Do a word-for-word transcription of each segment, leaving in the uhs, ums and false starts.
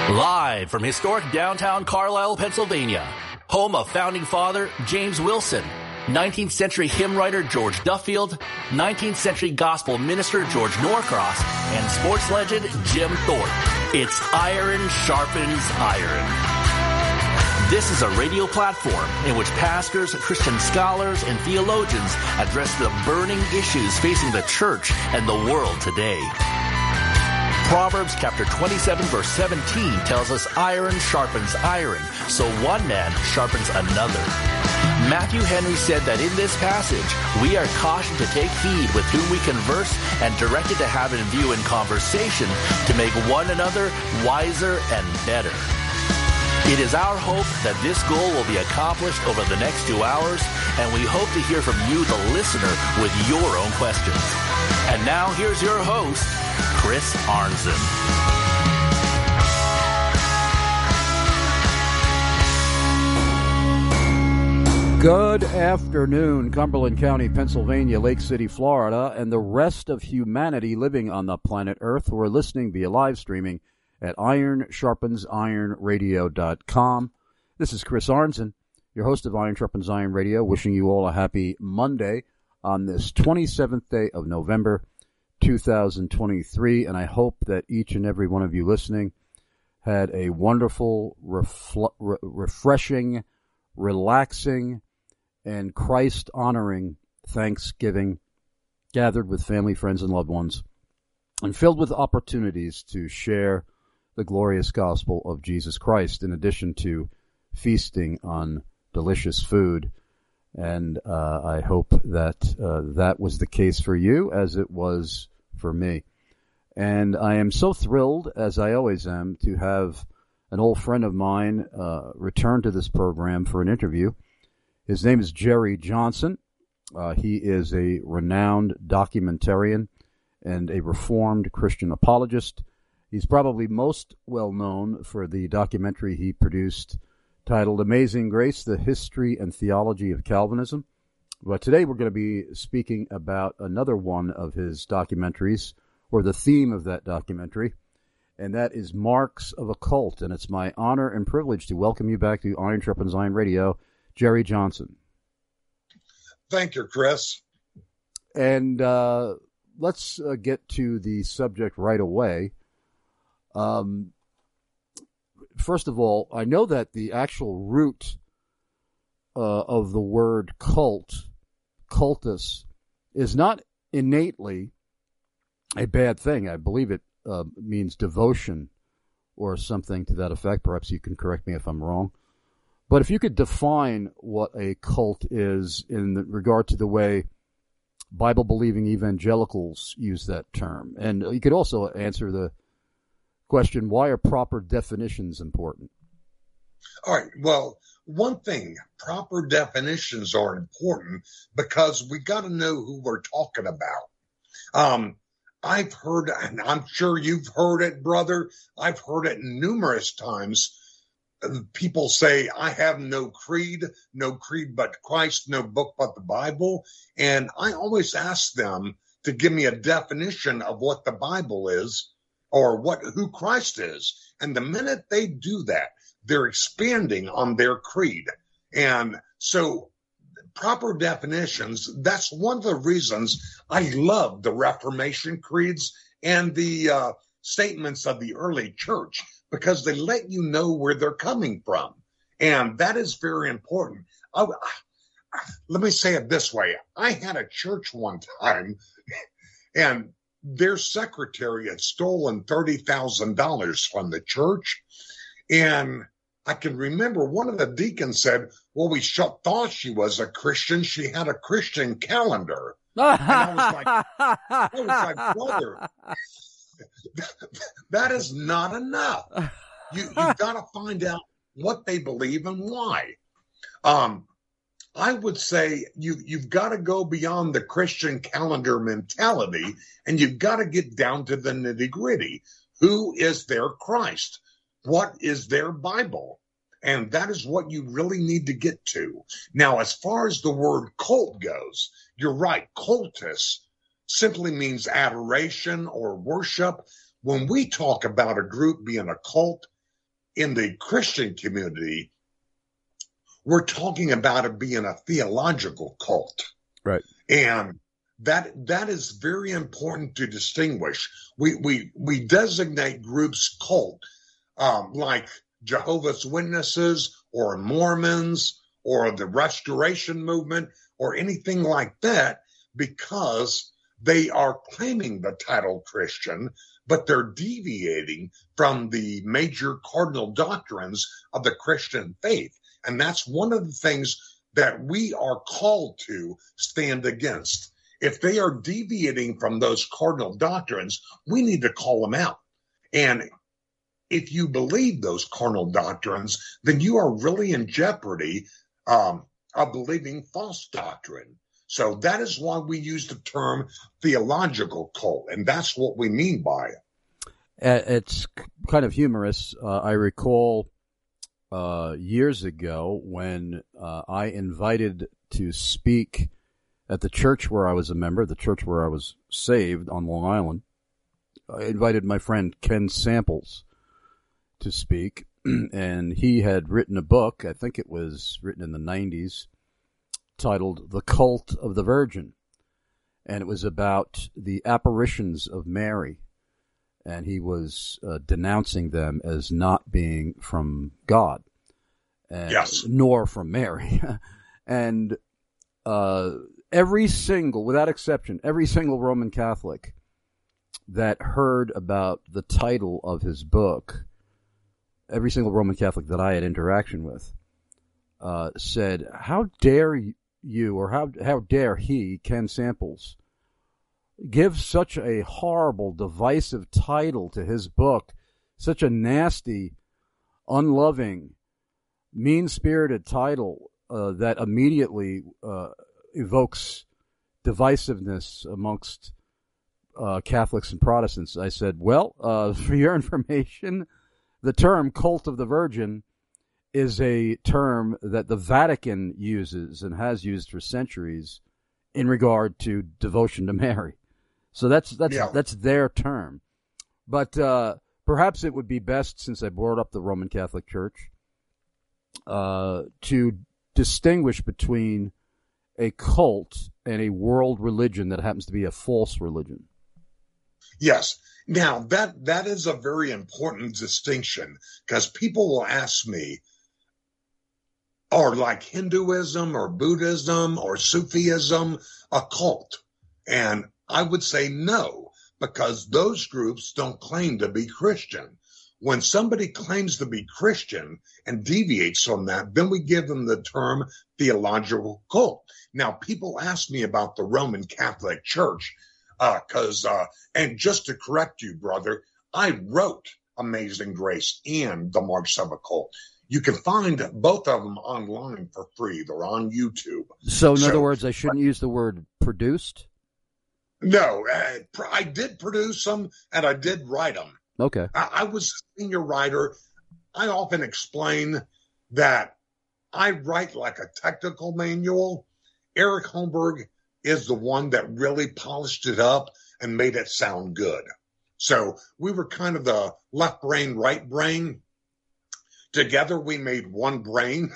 Live from historic downtown Carlisle, Pennsylvania, home of founding father James Wilson, nineteenth century hymn writer George Duffield, nineteenth century gospel minister George Norcross, and sports legend Jim Thorpe. It's Iron Sharpens Iron. This is a radio platform in which pastors, Christian scholars, and theologians address the burning issues facing the church and the world today. Proverbs chapter twenty-seven verse seventeen tells us iron sharpens iron, so one man sharpens another. Matthew Henry said that in this passage, we are cautioned to take heed with whom we converse and directed to have in view in conversation to make one another wiser and better. It is our hope that this goal will be accomplished over the next two hours, and we hope to hear from you, the listener, with your own questions. And now here's your host, Chris Arnzen. Good afternoon, Cumberland County, Pennsylvania, Lake City, Florida, and the rest of humanity living on the planet Earth who are listening via live streaming at iron sharpens iron radio dot com. This is Chris Arnzen, your host of Iron Sharpens Iron Radio, wishing you all a happy Monday on this twenty-seventh day of November, two thousand twenty-three, and I hope that each and every one of you listening had a wonderful, refl- re- refreshing, relaxing, and Christ-honoring Thanksgiving, gathered with family, friends, and loved ones, and filled with opportunities to share the glorious gospel of Jesus Christ, in addition to feasting on delicious food. And uh, I hope that uh, that was the case for you, as it was for me. And I am so thrilled, as I always am, to have an old friend of mine uh, return to this program for an interview. His name is Jerry Johnson. Uh, he is a renowned documentarian and a Reformed Christian apologist. He's probably most well known for the documentary he produced titled Amazing Grace, The History and Theology of Calvinism. But today we're going to be speaking about another one of his documentaries, or the theme of that documentary, and that is Marks of a Cult. And it's my honor and privilege to welcome you back to Iron Sharpens Iron Radio, Jerry Johnson. Thank you, Chris. And uh, let's uh, get to the subject right away. Um, first of all, I know that the actual root uh, of the word cult, cultus, is not innately a bad thing. I believe it uh, means devotion or something to that effect. Perhaps you can correct me if I'm wrong. But if you could define what a cult is in regard to the way Bible-believing evangelicals use that term. And you could also answer the question, why are proper definitions important? All right. Well, one thing, proper definitions are important because we got to know who we're talking about. Um, I've heard, and I'm sure you've heard it, brother. I've heard it numerous times. People say, I have no creed, no creed but Christ, no book but the Bible. And I always ask them to give me a definition of what the Bible is, or what who Christ is. And the minute they do that, they're expanding on their creed. And so proper definitions, that's one of the reasons I love the Reformation creeds and the uh, statements of the early church, because they let you know where they're coming from. And that is very important. I, let me say it this way. I had a church one time, and their secretary had stolen thirty thousand dollars from the church. And I can remember one of the deacons said, well, we thought she was a Christian. She had a Christian calendar. And I was like, I was like, brother, that is not enough. You, you've got to find out what they believe and why. Um, I would say you, you've got to go beyond the Christian calendar mentality, and you've got to get down to the nitty-gritty. Who is their Christ? What is their Bible? And that is what you really need to get to. Now, as far as the word cult goes, you're right. Cultus simply means adoration or worship. When we talk about a group being a cult, in the Christian community, we're talking about it being a theological cult. Right. And that that is very important to distinguish. We we we designate groups cult, um, like Jehovah's Witnesses or Mormons or the Restoration Movement or anything like that, because they are claiming the title Christian, but they're deviating from the major cardinal doctrines of the Christian faith. And that's one of the things that we are called to stand against. If they are deviating from those cardinal doctrines, we need to call them out. And if you believe those cardinal doctrines, then you are really in jeopardy um, of believing false doctrine. So that is why we use the term theological cult, and that's what we mean by it. It's kind of humorous. Uh, I recall uh, years ago when uh, I invited to speak at the church where I was a member, the church where I was saved on Long Island. I invited my friend Ken Samples to speak, and he had written a book, I think it was written in the nineties, titled The Cult of the Virgin. And it was about the apparitions of Mary. And he was uh, denouncing them as not being from God. And, yes. Nor from Mary. And uh, every single, without exception, every single Roman Catholic that heard about the title of his book, every single Roman Catholic that I had interaction with, uh, said, how dare you, or how how dare he, Ken Samples, give such a horrible, divisive title to his book, such a nasty, unloving, mean-spirited title uh, that immediately uh, evokes divisiveness amongst uh, Catholics and Protestants. I said, well, uh, for your information, the term Cult of the Virgin is a term that the Vatican uses and has used for centuries in regard to devotion to Mary. So that's that's yeah. that's their term. But uh, perhaps it would be best, since I brought up the Roman Catholic Church, uh, to distinguish between a cult and a world religion that happens to be a false religion. Yes. Now, that that is a very important distinction, because people will ask me, are like Hinduism or Buddhism or Sufism a cult? And I would say no, because those groups don't claim to be Christian. When somebody claims to be Christian and deviates from that, then we give them the term theological cult. Now, people ask me about the Roman Catholic Church, because, uh, uh, and just to correct you, brother, I wrote Amazing Grace and The Marks of a Cult. You can find both of them online for free. They're on YouTube. So, in so, other words, I shouldn't use the word produced? No, uh, I did produce them, and I did write them. Okay. I, I was a senior writer. I often explain that I write like a technical manual. Eric Holmberg is the one that really polished it up and made it sound good. So we were kind of the left brain, right brain. Together we made one brain.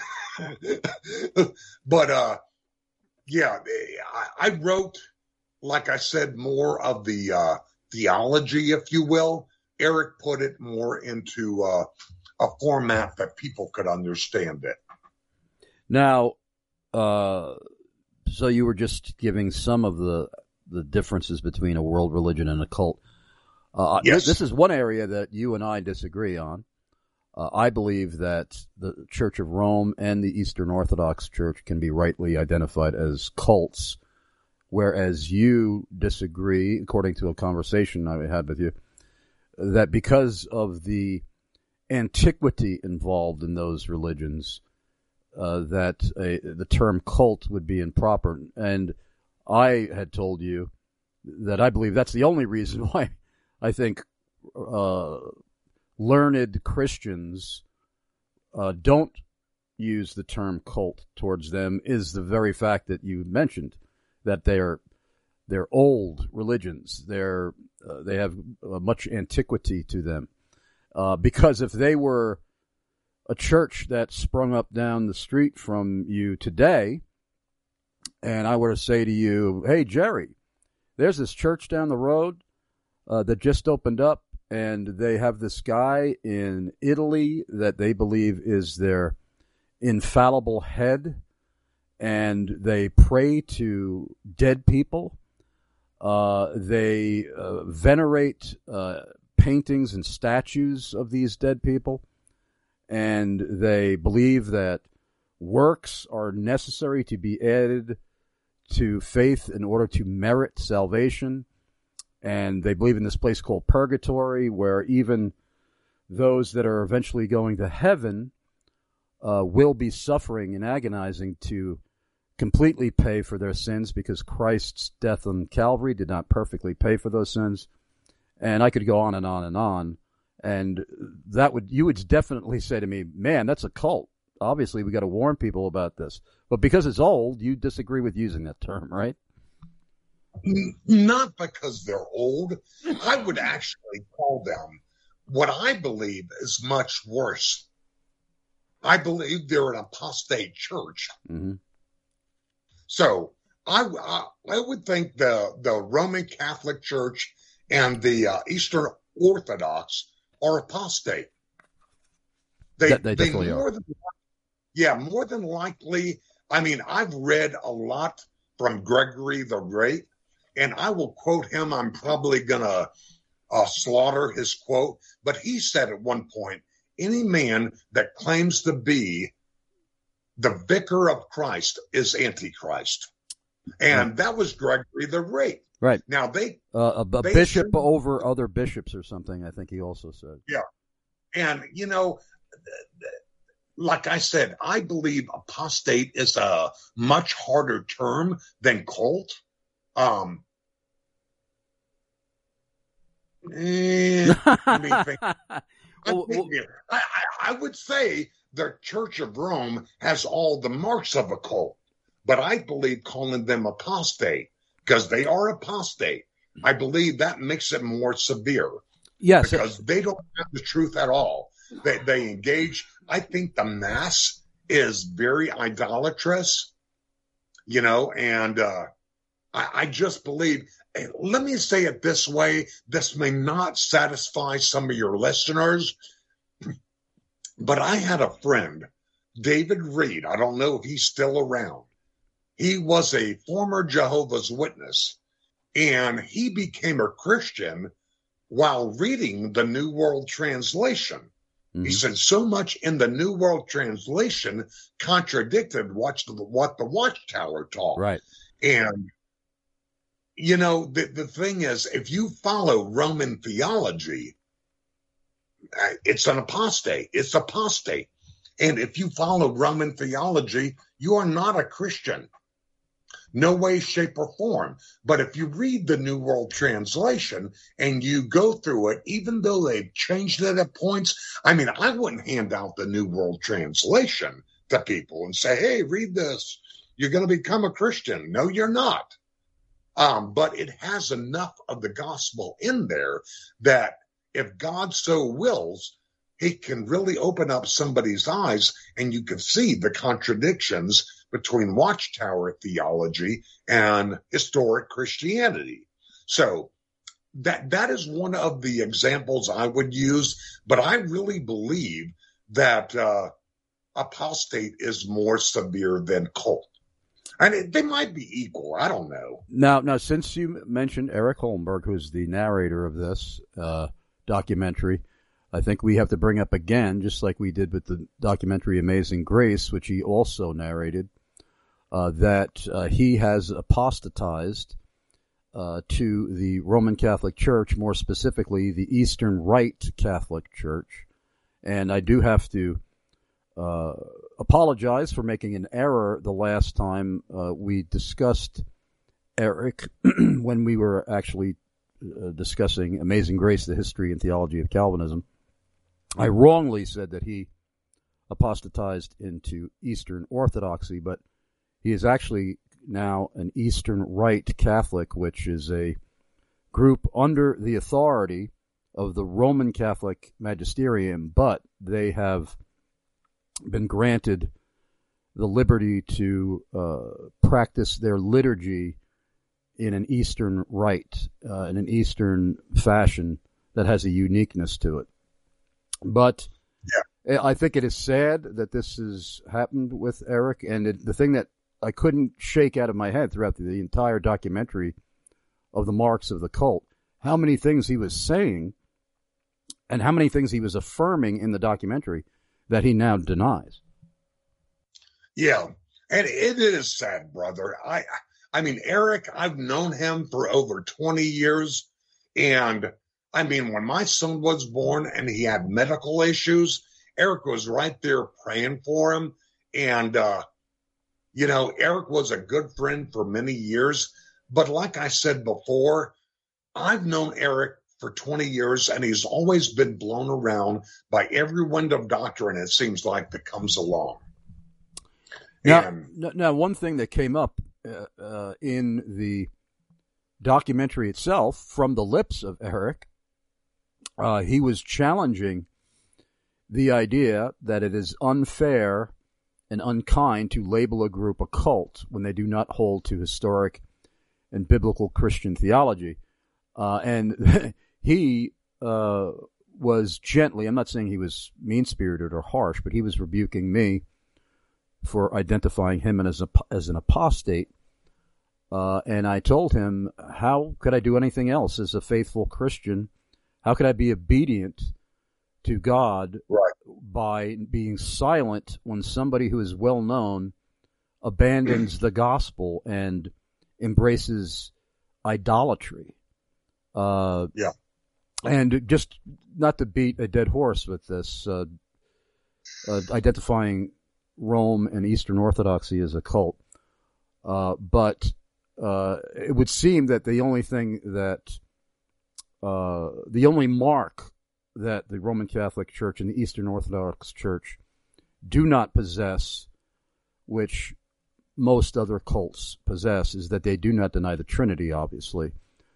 But, uh, yeah, I, I wrote, like I said, more of the uh, theology, if you will. Eric put it more into uh, a format that people could understand it. Now, uh, so you were just giving some of the the differences between a world religion and a cult. Uh, yes. This is one area that you and I disagree on. Uh, I believe that the Church of Rome and the Eastern Orthodox Church can be rightly identified as cults, whereas you disagree, according to a conversation I had with you, that because of the antiquity involved in those religions, uh, that a, the term cult would be improper. And I had told you that I believe that's the only reason why I think uh, learned Christians uh, don't use the term cult towards them is the very fact that you mentioned, that they're they're old religions. They're uh, they have uh, much antiquity to them. Uh, because if they were a church that sprung up down the street from you today, and I were to say to you, hey, Jerry, there's this church down the road uh, that just opened up, and they have this guy in Italy that they believe is their infallible head, and they pray to dead people. Uh, they uh, venerate uh, paintings and statues of these dead people, and they believe that works are necessary to be added to faith in order to merit salvation. And they believe in this place called purgatory, where even those that are eventually going to heaven uh, will be suffering and agonizing to completely pay for their sins, because Christ's death on Calvary did not perfectly pay for those sins. And I could go on and on and on. And that would, you would definitely say to me, man, that's a cult. Obviously, we got to warn people about this. But because it's old, you disagree with using that term, right? Not because they're old. I would actually call them what I believe is much worse. I believe they're an apostate church. Mm-hmm. So I, I, I would think the, the Roman Catholic Church and the uh, Eastern Orthodox are apostate. They, that they definitely they more are. Than, yeah, more than likely. I mean, I've read a lot from Gregory the Great, and I will quote him. I'm probably going to uh, slaughter his quote, but he said at one point, any man that claims to be the vicar of Christ is Antichrist. And right. That was Gregory the Great. Right. Now, they... Uh, a, a they bishop should, over other bishops or something, I think he also said. Yeah. And, you know, like I said, I believe apostate is a much harder term than cult. Um, eh, let me think. well, well, I, I, I would say the Church of Rome has all the marks of a cult, but I believe calling them apostate, because they are apostate, I believe that makes it more severe. Yes. Because they don't have the truth at all. They, they engage. I think the Mass is very idolatrous, you know, and uh, I, I just believe, let me say it this way, this may not satisfy some of your listeners, but I had a friend, David Reed. I don't know if he's still around. He was a former Jehovah's Witness, and he became a Christian while reading the New World Translation. Mm-hmm. He said so much in the New World Translation contradicted what the, what the Watchtower taught. Right. And, you know, the, the thing is, if you follow Roman theology, it's an apostate. It's apostate. And if you follow Roman theology, you are not a Christian. No way, shape, or form. But if you read the New World Translation and you go through it, even though they've changed it at points, I mean, I wouldn't hand out the New World Translation to people and say, hey, read this. You're going to become a Christian. No, you're not. Um, but it has enough of the gospel in there that if God so wills, he can really open up somebody's eyes, and you can see the contradictions between Watchtower theology and historic Christianity. So that that is one of the examples I would use, but I really believe that uh, apostate is more severe than cult. And it, they might be equal. I don't know. Now, now, since you mentioned Eric Holmberg, who's the narrator of this uh, documentary, I think we have to bring up again, just like we did with the documentary Amazing Grace, which he also narrated, uh, that uh, he has apostatized uh, to the Roman Catholic Church, more specifically the Eastern Rite Catholic Church. And I do have to uh, apologize for making an error the last time uh, we discussed Eric when we were actually uh, discussing Amazing Grace, the history and theology of Calvinism. I wrongly said that he apostatized into Eastern Orthodoxy, but he is actually now an Eastern Rite Catholic, which is a group under the authority of the Roman Catholic magisterium, but they have been granted the liberty to uh, practice their liturgy in an Eastern rite, uh, in an Eastern fashion that has a uniqueness to it. But yeah. I think it is sad that this has happened with Eric, and it, the thing that I couldn't shake out of my head throughout the, the entire documentary of the marks of the cult, how many things he was saying and how many things he was affirming in the documentary that he now denies. Yeah, and it is sad, brother. I I mean, Eric, I've known him for over twenty years, and I mean, when my son was born and he had medical issues, Eric was right there praying for him, and, uh, you know, Eric was a good friend for many years, but like I said before, I've known Eric for twenty years, and he's always been blown around by every wind of doctrine, it seems like, that comes along. Now, and, now, one thing that came up uh, uh, in the documentary itself from the lips of Eric, uh, he was challenging the idea that it is unfair and unkind to label a group a cult when they do not hold to historic and biblical Christian theology. Uh, and he uh, was gently, I'm not saying he was mean-spirited or harsh, but he was rebuking me for identifying him as, a, as an apostate. Uh, and I told him, how could I do anything else as a faithful Christian? How could I be obedient to God right. by being silent when somebody who is well known abandons the gospel and embraces idolatry? Uh, yeah. And just not to beat a dead horse with this, uh, uh, identifying Rome and Eastern Orthodoxy as a cult, uh, but uh, it would seem that the only thing that, uh, the only mark that the Roman Catholic Church and the Eastern Orthodox Church do not possess, which most other cults possess, is that they do not deny the Trinity, obviously,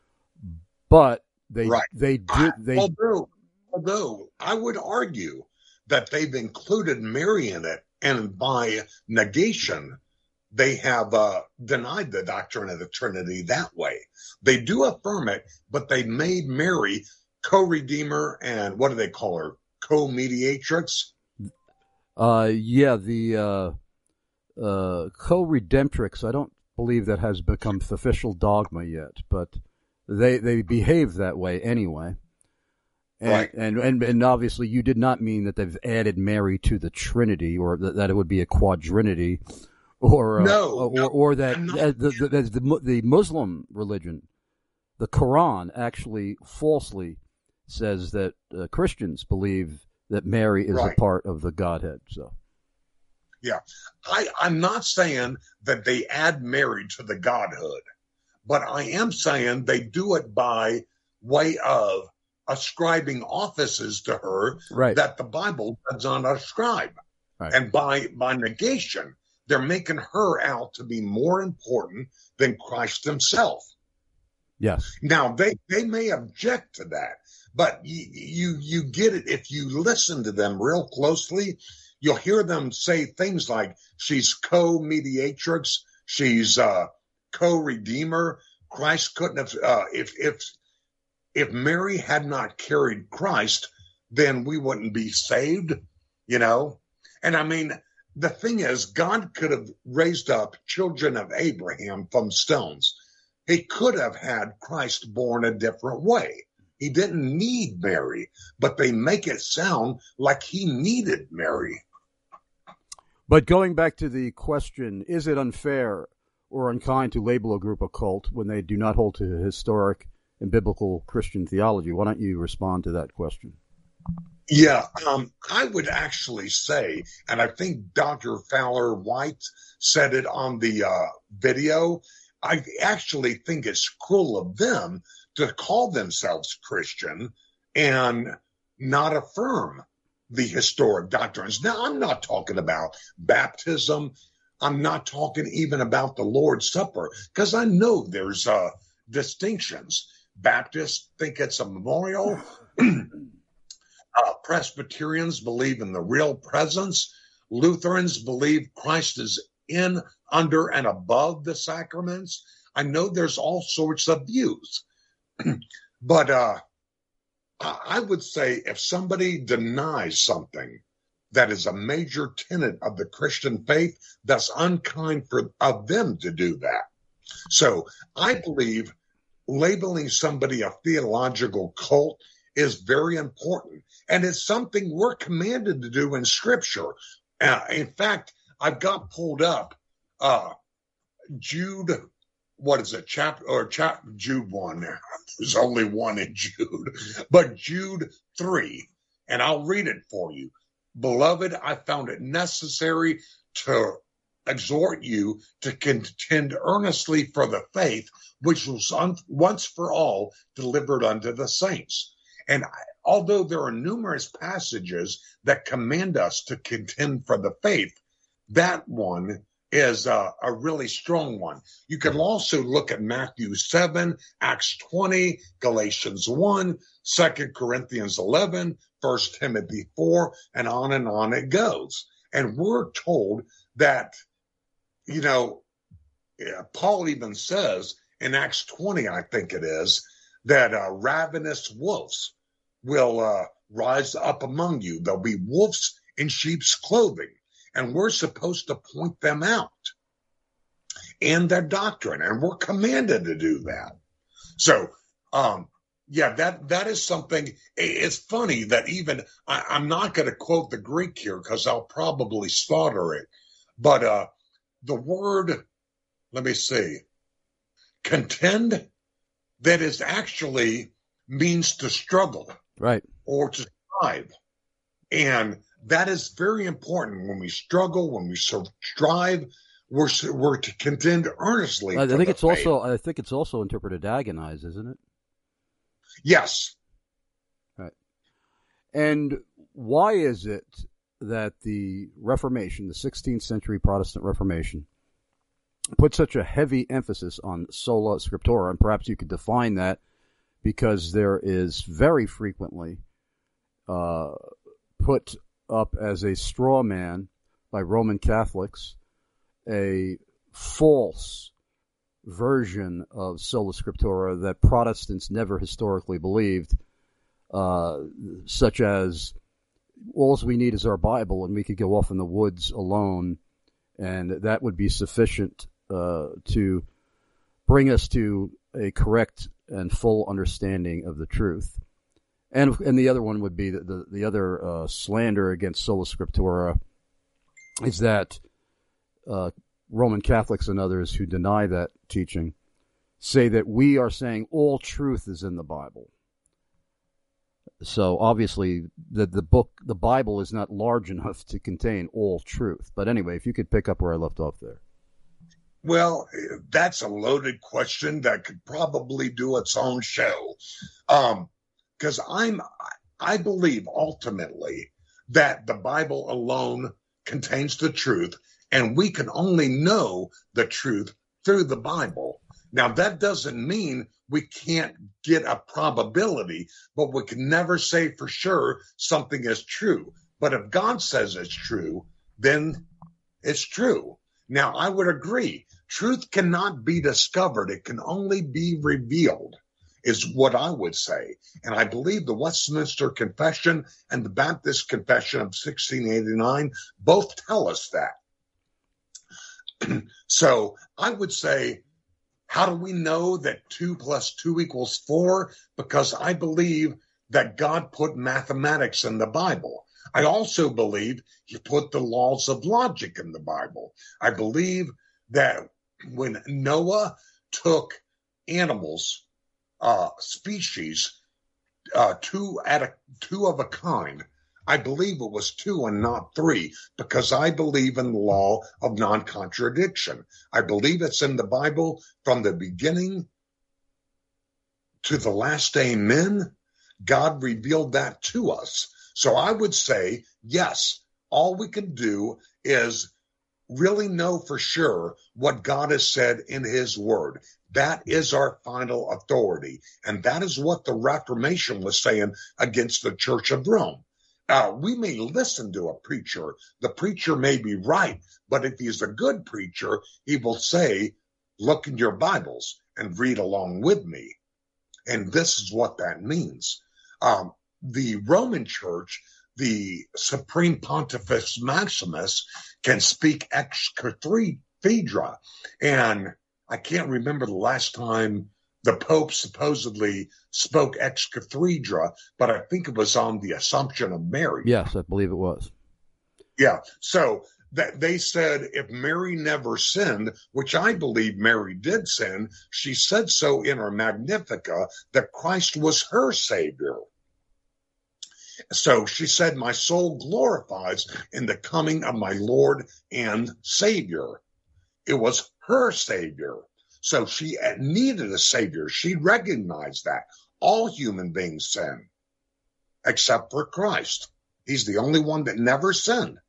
but they right. they do they. Although, although I would argue that they've included Mary in it, and by negation, they have uh, denied the doctrine of the Trinity that way. They do affirm it, but they made Mary co-redeemer and what do they call her? Co-mediatrix? Uh, yeah, the uh, uh, co-redemptrix. I don't believe that has become official dogma yet, but they they behave that way anyway. And, right. and, and and obviously you did not mean that they've added Mary to the Trinity, or that, that it would be a quadrinity, or uh, no, or, no, or that uh, the, the, the the Muslim religion, the Quran, actually falsely says that uh, Christians believe that Mary is right. a part of the Godhead. So, yeah, I I'm not saying that they add Mary to the Godhood, but I am saying they do it by way of ascribing offices to her right. that the Bible does not ascribe. Right. And by by negation, they're making her out to be more important than Christ himself. Yes. Now, they, they may object to that, but you, you you get it. If you listen to them real closely, you'll hear them say things like she's co-mediatrix, she's uh, co-redeemer. Christ couldn't have, uh, if if if Mary had not carried Christ, then we wouldn't be saved, you know? And I mean, the thing is, God could have raised up children of Abraham from stones. He could have had Christ born a different way. He didn't need Mary, but they make it sound like he needed Mary. But going back to the question, is it unfair or unkind to label a group a cult when they do not hold to historic and biblical Christian theology? Why don't you respond to that question? Yeah, um, I would actually say, and I think Doctor Fowler White said it on the uh, video, I actually think it's cruel of them to call themselves Christian and not affirm the historic doctrines. Now, I'm not talking about baptism. I'm not talking even about the Lord's Supper, because I know there's uh, distinctions. Baptists think it's a memorial. uh, Presbyterians believe in the real presence. Lutherans believe Christ is in, under, and above the sacraments. I know there's all sorts of views. But uh, I would say if somebody denies something that is a major tenet of the Christian faith, that's unkind for of them to do that. So I believe labeling somebody a theological cult is very important. And it's something we're commanded to do in Scripture. Uh, in fact, I've got pulled up uh, Jude, what is it, chapter or chap Jude one. There's only one in Jude, but Jude three, and I'll read it for you. Beloved, I found it necessary to exhort you to contend earnestly for the faith which was un- once for all delivered unto the saints. And I, although there are numerous passages that command us to contend for the faith, that one is uh, a really strong one. You can also look at Matthew seven, Acts twenty, Galatians one, Second Corinthians eleven, First Timothy four, and on and on it goes. And we're told that, you know, yeah, Paul even says in Acts twenty, I think it is, that uh, ravenous wolves will uh, rise up among you. There'll be wolves in sheep's clothing. And we're supposed to point them out in their doctrine, and we're commanded to do that. So, um, yeah, that that is something. It's funny that even I, I'm not going to quote the Greek here because I'll probably slaughter it. But uh, the word, let me see, contend, that is actually means to struggle, right, or to strive, and that is very important. When we struggle, when we strive, we're we're to contend earnestly. I for think the it's faith. also I think it's also interpreted agonize, isn't it? Yes. Right. And why is it that the Reformation, the sixteenth century Protestant Reformation, put such a heavy emphasis on sola scriptura? And perhaps you could define that, because there is very frequently uh, put up as a straw man by Roman Catholics a false version of sola scriptura that Protestants never historically believed, uh, such as all we need is our Bible and we could go off in the woods alone, and that would be sufficient uh, to bring us to a correct and full understanding of the truth. And and the other one would be the the, the other uh, slander against sola scriptura is that uh, Roman Catholics and others who deny that teaching say that we are saying all truth is in the Bible. So obviously the the book, the Bible, is not large enough to contain all truth. But anyway, if you could pick up where I left off there. Well, that's a loaded question that could probably do its own show. Um, Because I'm, I believe ultimately that the Bible alone contains the truth, and we can only know the truth through the Bible. Now, that doesn't mean we can't get a probability, but we can never say for sure something is true. But if God says it's true, then it's true. Now, I would agree. Truth cannot be discovered. It can only be revealed, is what I would say. And I believe the Westminster Confession and the Baptist Confession of sixteen eighty-nine both tell us that. So I would say, how do we know that two plus two equals four? Because I believe that God put mathematics in the Bible. I also believe he put the laws of logic in the Bible. I believe that when Noah took animals, uh, species, uh, two at a, two of a kind, I believe it was two and not three, because I believe in the law of non-contradiction. I believe it's in the Bible from the beginning to the last amen. God revealed that to us. So I would say, yes, all we can do is really know for sure what God has said in his word. That is our final authority. And that is what the Reformation was saying against the Church of Rome. Uh, we may listen to a preacher. The preacher may be right, but if he's a good preacher, he will say, look in your Bibles and read along with me. And this is what that means. Um, the Roman Church, the Supreme Pontifex Maximus, can speak ex cathedra. And I can't remember the last time the Pope supposedly spoke ex cathedra, but I think it was on the Assumption of Mary. Yes, I believe it was. Yeah. So that they said if Mary never sinned, which I believe Mary did sin, she said so in her Magnificat that Christ was her Savior. So she said, my soul glorifies in the coming of my Lord and Savior. It was her Savior. So she needed a Savior. She recognized that. All human beings sin, except for Christ. He's the only one that never sinned.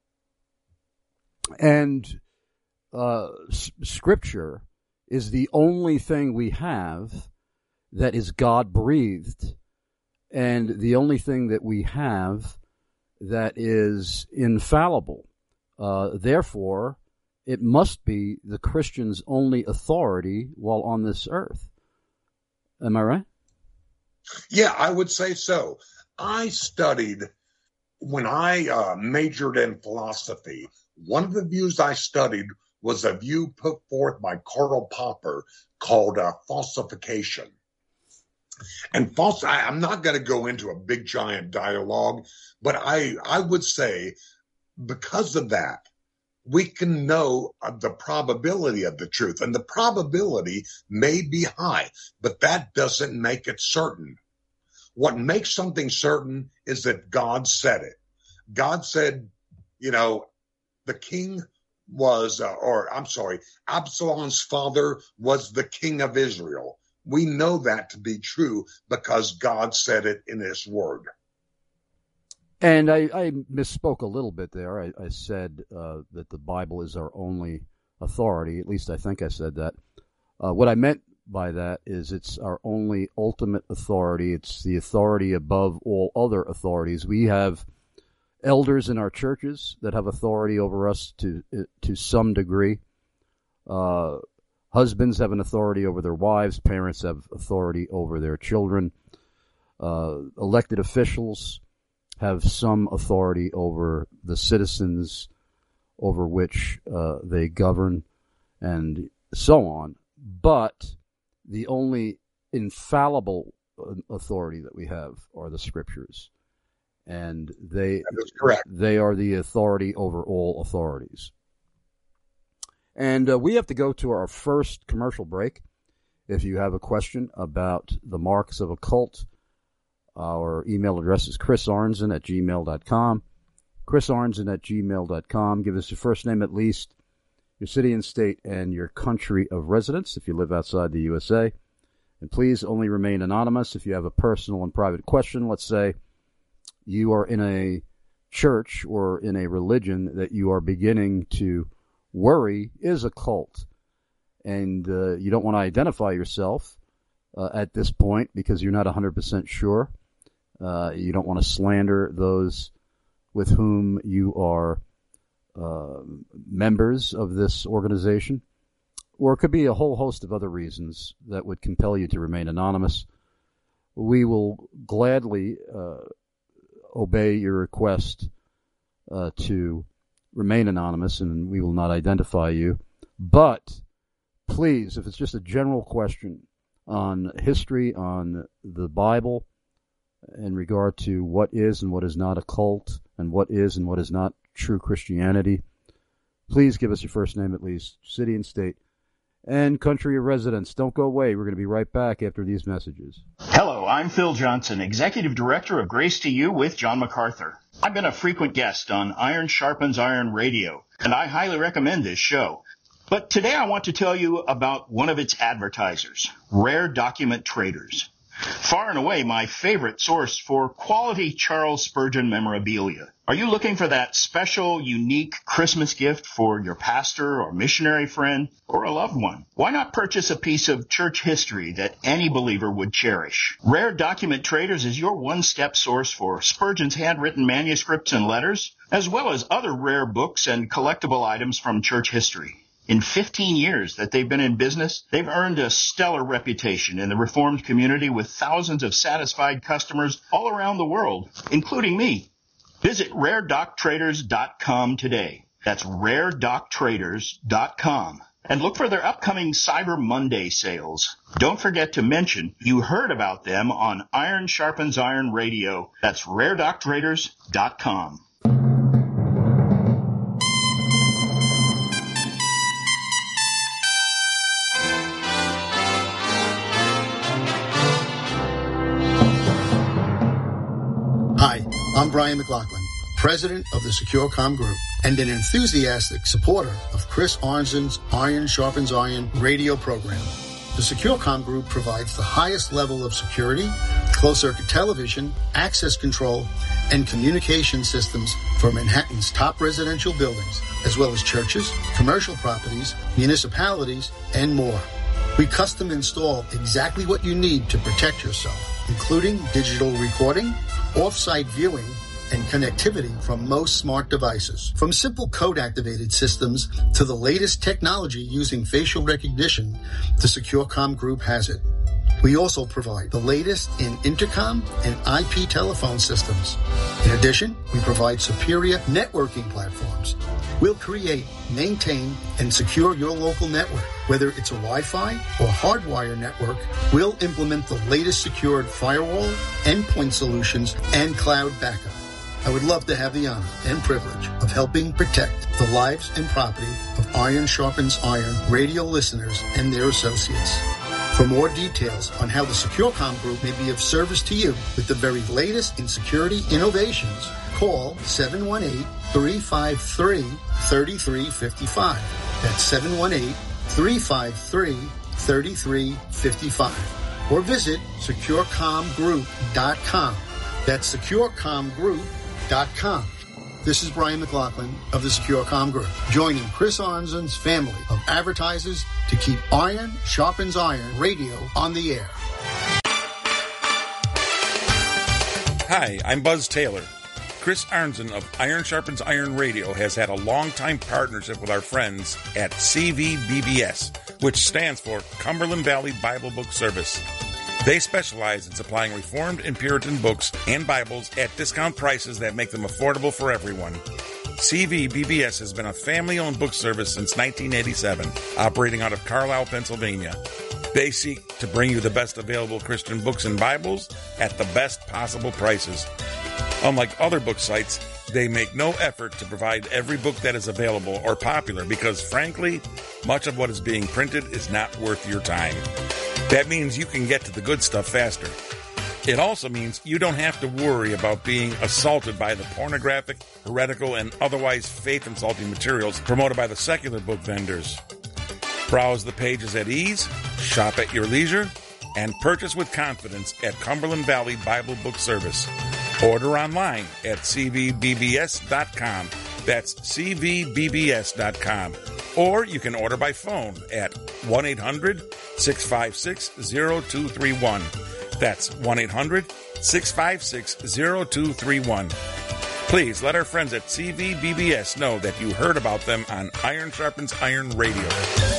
And uh, s- Scripture is the only thing we have that is God-breathed, and the only thing that we have that is infallible. Uh, therefore, it must be the Christian's only authority while on this earth. Am I right? Yeah, I would say so. I studied, when I uh, majored in philosophy, one of the views I studied was a view put forth by Karl Popper called uh, falsification. And false, I, I'm not going to go into a big giant dialogue, but I, I would say because of that, we can know the probability of the truth. And the probability may be high, but that doesn't make it certain. What makes something certain is that God said it. God said, you know, the king was, uh, or I'm sorry, Absalom's father was the king of Israel. We know that to be true because God said it in his word. And I, I misspoke a little bit there. I, I said uh, that the Bible is our only authority. At least I think I said that. Uh, what I meant by that is it's our only ultimate authority. It's the authority above all other authorities. We have elders in our churches that have authority over us to to some degree. Uh, husbands have an authority over their wives. Parents have authority over their children. Uh, elected officials have some authority over the citizens over which uh, they govern, and so on. But the only infallible authority that we have are the Scriptures, and they That is correct. They are the authority over all authorities. And uh, we have to go to our first commercial break. If you have a question about the marks of a cult, our email address is chris arnzen at gmail dot com. chris arnzen at gmail dot com. Give us your first name at least, your city and state, and your country of residence if you live outside the U S A. And please only remain anonymous if you have a personal and private question. Let's say you are in a church or in a religion that you are beginning to worry is a cult, and uh, you don't want to identify yourself uh, at this point because you're not one hundred percent sure. Uh, you don't want to slander those with whom you are uh, members of this organization. Or it could be a whole host of other reasons that would compel you to remain anonymous. We will gladly uh, obey your request uh, to remain anonymous, and we will not identify you. But please, if it's just a general question on history, on the Bible, in regard to what is and what is not a cult, and what is and what is not true Christianity, please give us your first name at least, city and state, and country of residence. Don't go away. We're going to be right back after these messages. Hello, I'm Phil Johnson, Executive Director of Grace to You with John MacArthur. I've been a frequent guest on Iron Sharpens Iron Radio, and I highly recommend this show. But today I want to tell you about one of its advertisers, Rare Document Traders. Far and away my favorite source for quality Charles Spurgeon memorabilia. Are you looking for that special, unique Christmas gift for your pastor or missionary friend or a loved one? Why not purchase a piece of church history that any believer would cherish? Rare Document Traders is your one-step source for Spurgeon's handwritten manuscripts and letters, as well as other rare books and collectible items from church history. In fifteen years that they've been in business, they've earned a stellar reputation in the Reformed community with thousands of satisfied customers all around the world, including me. Visit rare doc traders dot com today. That's rare doc traders dot com. And look for their upcoming Cyber Monday sales. Don't forget to mention you heard about them on Iron Sharpens Iron Radio. That's rare doc traders dot com. Hi, I'm Brian McLaughlin, president of the SecureCom Group and an enthusiastic supporter of Chris Arnzen's Iron Sharpens Iron radio program. The SecureCom Group provides the highest level of security, closed-circuit television, access control, and communication systems for Manhattan's top residential buildings, as well as churches, commercial properties, municipalities, and more. We custom install exactly what you need to protect yourself, including digital recording, off-site viewing, and connectivity from most smart devices. From simple code-activated systems to the latest technology using facial recognition, the SecureCom Group has it. We also provide the latest in intercom and I P telephone systems. In addition, we provide superior networking platforms. We'll create, maintain, and secure your local network. Whether it's a Wi-Fi or hardwire network, we'll implement the latest secured firewall, endpoint solutions, and cloud backup. I would love to have the honor and privilege of helping protect the lives and property of Iron Sharpens Iron radio listeners and their associates. For more details on how the SecureCom Group may be of service to you with the very latest in security innovations, call seven one eight, three five three, three three five five. That's seven one eight, three five three, three three five five. Or visit secure com group dot com. That's secure com group dot com. This is Brian McLaughlin of the SecureCom Group, joining Chris Arnzen's family of advertisers to keep Iron Sharpens Iron radio on the air. Hi, I'm Buzz Taylor. Chris Arnzen of Iron Sharpens Iron Radio has had a long-time partnership with our friends at C V B B S, which stands for Cumberland Valley Bible Book Service. They specialize in supplying Reformed and Puritan books and Bibles at discount prices that make them affordable for everyone. C V B B S has been a family-owned book service since nineteen eighty-seven, operating out of Carlisle, Pennsylvania. They seek to bring you the best available Christian books and Bibles at the best possible prices. Unlike other book sites, they make no effort to provide every book that is available or popular because, frankly, much of what is being printed is not worth your time. That means you can get to the good stuff faster. It also means you don't have to worry about being assaulted by the pornographic, heretical, and otherwise faith-insulting materials promoted by the secular book vendors. Browse the pages at ease, shop at your leisure, and purchase with confidence at Cumberland Valley Bible Book Service. Order online at c v b b s dot com. That's c v b b s dot com. Or you can order by phone at one eight hundred, six five six, zero two three one. That's one eight hundred, six five six, zero two three one. Please let our friends at C V B B S know that you heard about them on Iron Sharpens Iron Radio.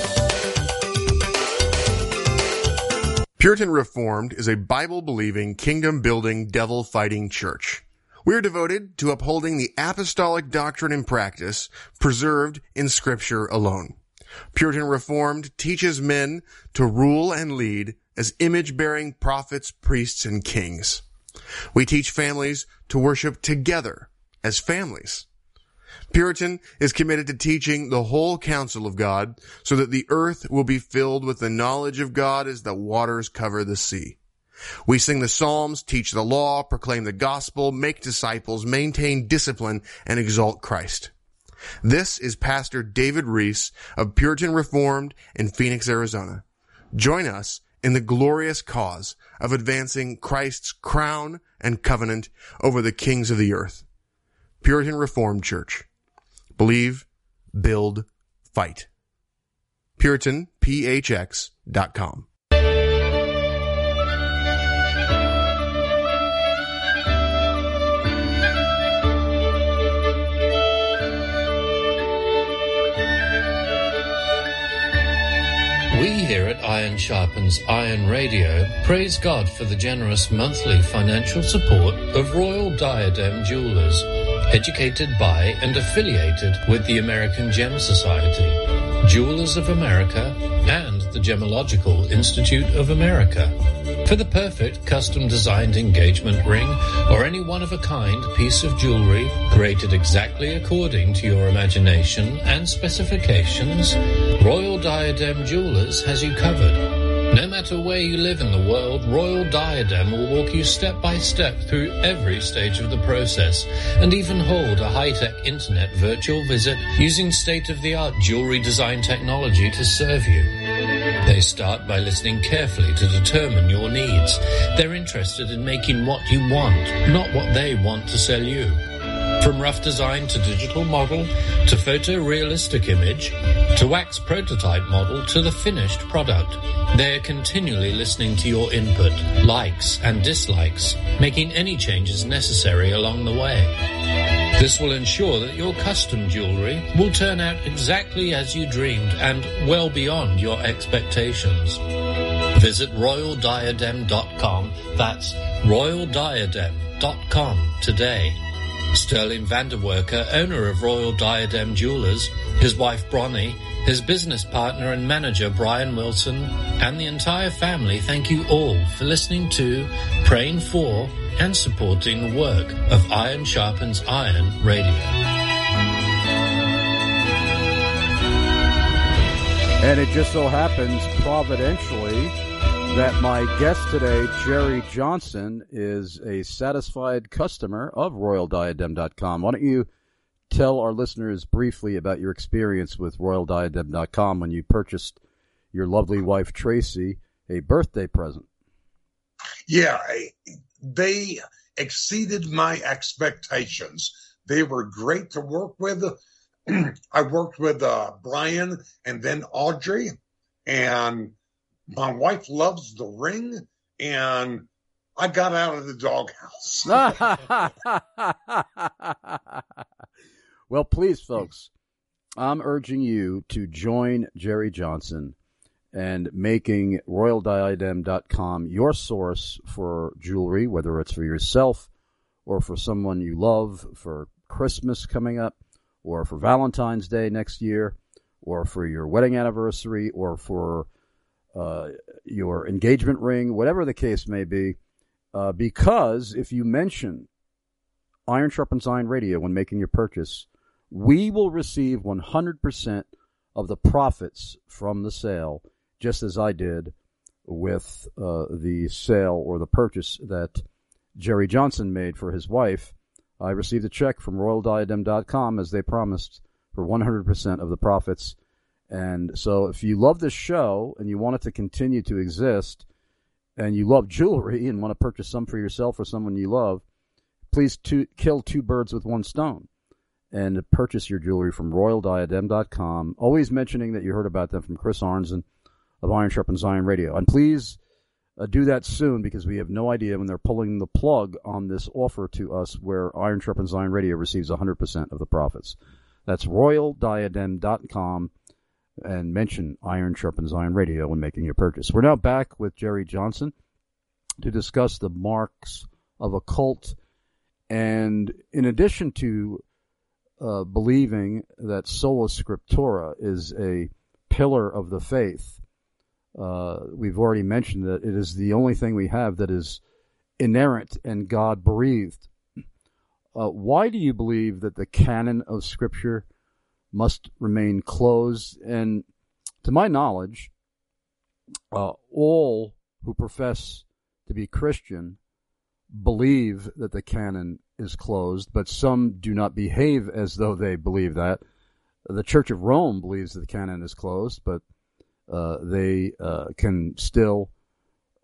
Puritan Reformed is a Bible-believing, kingdom-building, devil-fighting church. We're devoted to upholding the apostolic doctrine and practice preserved in Scripture alone. Puritan Reformed teaches men to rule and lead as image-bearing prophets, priests, and kings. We teach families to worship together as families. Puritan is committed to teaching the whole counsel of God so that the earth will be filled with the knowledge of God as the waters cover the sea. We sing the Psalms, teach the law, proclaim the gospel, make disciples, maintain discipline, and exalt Christ. This is Pastor David Reese of Puritan Reformed in Phoenix, Arizona. Join us in the glorious cause of advancing Christ's crown and covenant over the kings of the earth. Puritan Reformed Church. Believe, build, fight. Puritan P H X dot com. We here at Iron Sharpens Iron Radio praise God for the generous monthly financial support of Royal Diadem Jewelers, educated by and affiliated with the American Gem Society, Jewelers of America, and the Gemological Institute of America. For the perfect custom-designed engagement ring or any one-of-a-kind piece of jewelry created exactly according to your imagination and specifications, Royal Diadem Jewelers has you covered. No matter where you live in the world, Royal Diadem will walk you step by step through every stage of the process and even hold a high-tech internet virtual visit using state-of-the-art jewelry design technology to serve you. They start by listening carefully to determine your needs. They're interested in making what you want, not what they want to sell you. From rough design to digital model, to photorealistic image, to wax prototype model, to the finished product, they're continually listening to your input, likes and dislikes, making any changes necessary along the way. This will ensure that your custom jewelry will turn out exactly as you dreamed and well beyond your expectations. Visit royal diadem dot com. That's royal diadem dot com today. Sterling Vanderwerker, owner of Royal Diadem Jewelers, his wife Bronnie, his business partner and manager Brian Wilson, and the entire family thank you all for listening to, praying for, and supporting the work of Iron Sharpens Iron Radio. And it just so happens, providentially, that my guest today, Jerry Johnson, is a satisfied customer of royal diadem dot com. Why don't you tell our listeners briefly about your experience with royal diadem dot com when you purchased your lovely wife, Tracy, a birthday present? Yeah, they exceeded my expectations. They were great to work with. I worked with uh, Brian and then Audrey, and my wife loves the ring, and I got out of the doghouse. Well, please, folks, I'm urging you to join Jerry Johnson and making royal diadem dot com your source for jewelry, whether it's for yourself or for someone you love, for Christmas coming up, or for Valentine's Day next year, or for your wedding anniversary, or for uh, your engagement ring, whatever the case may be, uh, because if you mention Iron Sharpens Iron Radio when making your purchase, we will receive one hundred percent of the profits from the sale, just as I did with uh, the sale or the purchase that Jerry Johnson made for his wife. I received a check from royal diadem dot com, as they promised, for one hundred percent of the profits. And so if you love this show and you want it to continue to exist, and you love jewelry and want to purchase some for yourself or someone you love, please to, kill two birds with one stone and purchase your jewelry from royal diadem dot com, always mentioning that you heard about them from Chris Arnzen of Iron Sharpens Iron Radio. And please uh, do that soon, because we have no idea when they're pulling the plug on this offer to us where Iron Sharpens Iron Radio receives one hundred percent of the profits. That's royal diadem dot com, and mention Iron Sharpens Iron Radio when making your purchase. We're now back with Jerry Johnson to discuss the marks of a cult. And in addition to uh, believing that sola scriptura is a pillar of the faith, uh, we've already mentioned that it is the only thing we have that is inerrant and God-breathed. Uh, why do you believe that the canon of Scripture must remain closed? And to my knowledge, uh, all who profess to be Christian believe that the canon is closed, but some do not behave as though they believe that. The Church of Rome believes that the canon is closed, but uh, they uh, can still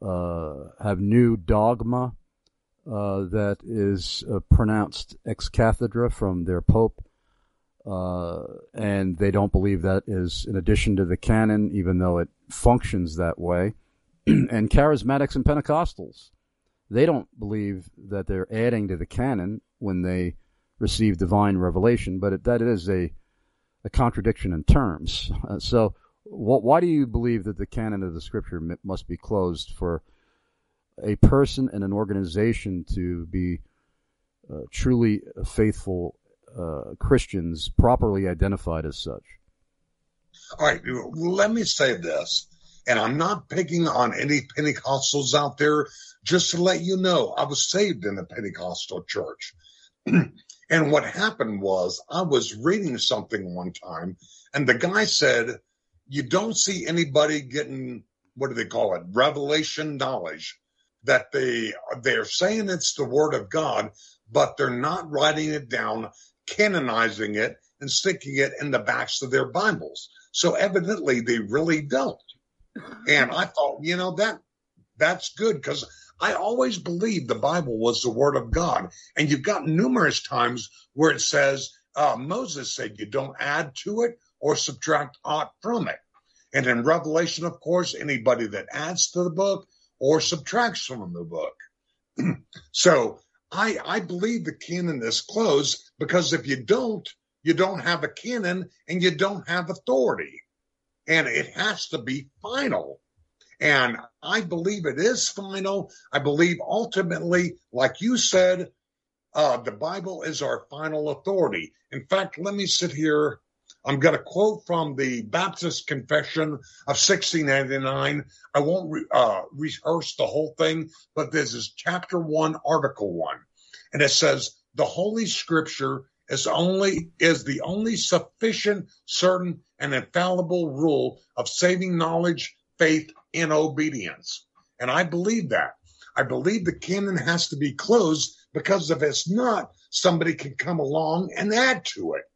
uh, have new dogma uh, that is uh, pronounced ex cathedra from their pope, uh, and they don't believe that is in addition to the canon, even though it functions that way. And charismatics and Pentecostals, they don't believe that they're adding to the canon when they receive divine revelation, but it, that is a, a contradiction in terms. Uh, so wh- why do you believe that the canon of the Scripture m- must be closed for a person and an organization to be uh, truly faithful uh, Christians, properly identified as such? All right, let me say this, and I'm not picking on any Pentecostals out there. Just to let you know, I was saved in a Pentecostal church. And what happened was I was reading something one time, and the guy said, you don't see anybody getting, what do they call it, revelation knowledge, that they, they're saying it's the Word of God, but they're not writing it down, canonizing it, and sticking it in the backs of their Bibles. So evidently they really don't. And I thought, you know, that that's good, because I always believed the Bible was the Word of God. And you've got numerous times where it says, uh, Moses said you don't add to it or subtract aught from it. And in Revelation, of course, anybody that adds to the book or subtracts from the book. So I, I believe the canon is closed, because if you don't, you don't have a canon and you don't have authority. And it has to be final. And I believe it is final. I believe ultimately, like you said, uh, the Bible is our final authority. In fact, let me sit here. I'm going to quote from the Baptist Confession of sixteen eighty-nine. I won't re- uh, rehearse the whole thing, but this is chapter one, article one. And it says, the Holy Scripture is only is the only sufficient, certain, and infallible rule of saving knowledge, faith, and obedience. And I believe that. I believe the canon has to be closed, because if it's not, somebody can come along and add to it.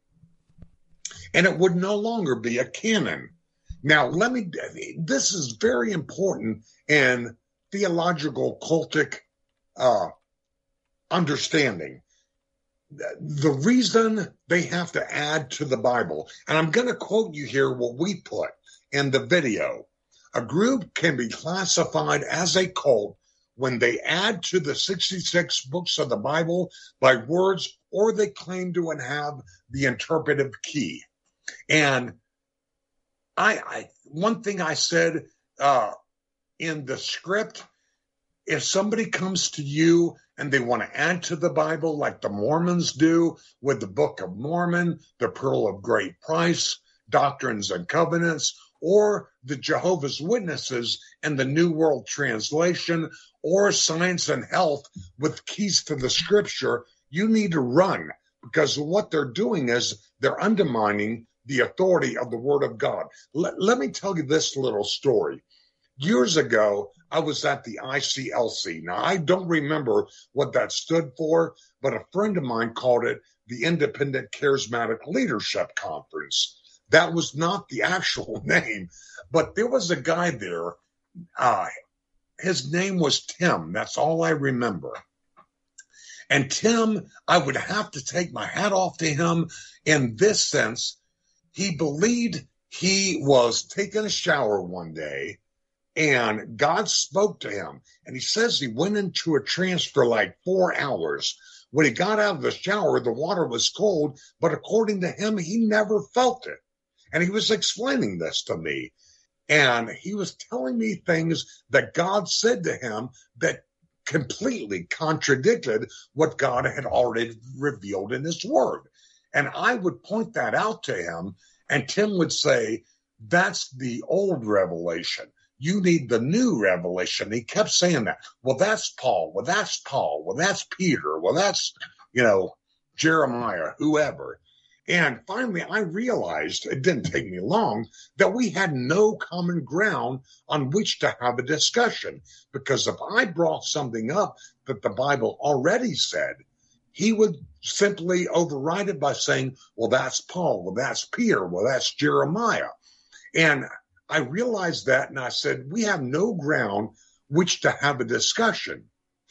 And it would no longer be a canon. Now, let me, this is very important in theological cultic uh, understanding. The reason they have to add to the Bible, and I'm going to quote you here what we put in the video. A group can be classified as a cult when they add to the sixty-six books of the Bible by words, or they claim to have the interpretive key. And I, I one thing I said uh, in the script, if somebody comes to you and they want to add to the Bible like the Mormons do with the Book of Mormon, the Pearl of Great Price, Doctrines and Covenants, or the Jehovah's Witnesses and the New World Translation, or Science and Health with keys to the Scripture, you need to run, because what they're doing is they're undermining the authority of the Word of God. Let, let me tell you this little story. Years ago, I was at the I C L C. Now, I don't remember what that stood for, but a friend of mine called it the Independent Charismatic Leadership Conference. That was not the actual name, but there was a guy there. Uh, his name was Tim. That's all I remember. And Tim, I would have to take my hat off to him in this sense. He believed he was taking a shower one day, and God spoke to him. And he says he went into a trance for like four hours. When he got out of the shower, the water was cold, but according to him, he never felt it. And he was explaining this to me. And he was telling me things that God said to him that completely contradicted what God had already revealed in his word. And I would point that out to him, and Tim would say, that's the old revelation. You need the new revelation. He kept saying that. Well, that's Paul. Well, that's Paul. Well, that's Peter. Well, that's, you know, Jeremiah, whoever. And finally, I realized, it didn't take me long, that we had no common ground on which to have a discussion. Because if I brought something up that the Bible already said, he would simply override it by saying, well, that's Paul. Well, that's Peter. Well, that's Jeremiah. And I realized that, and I said, we have no ground which to have a discussion.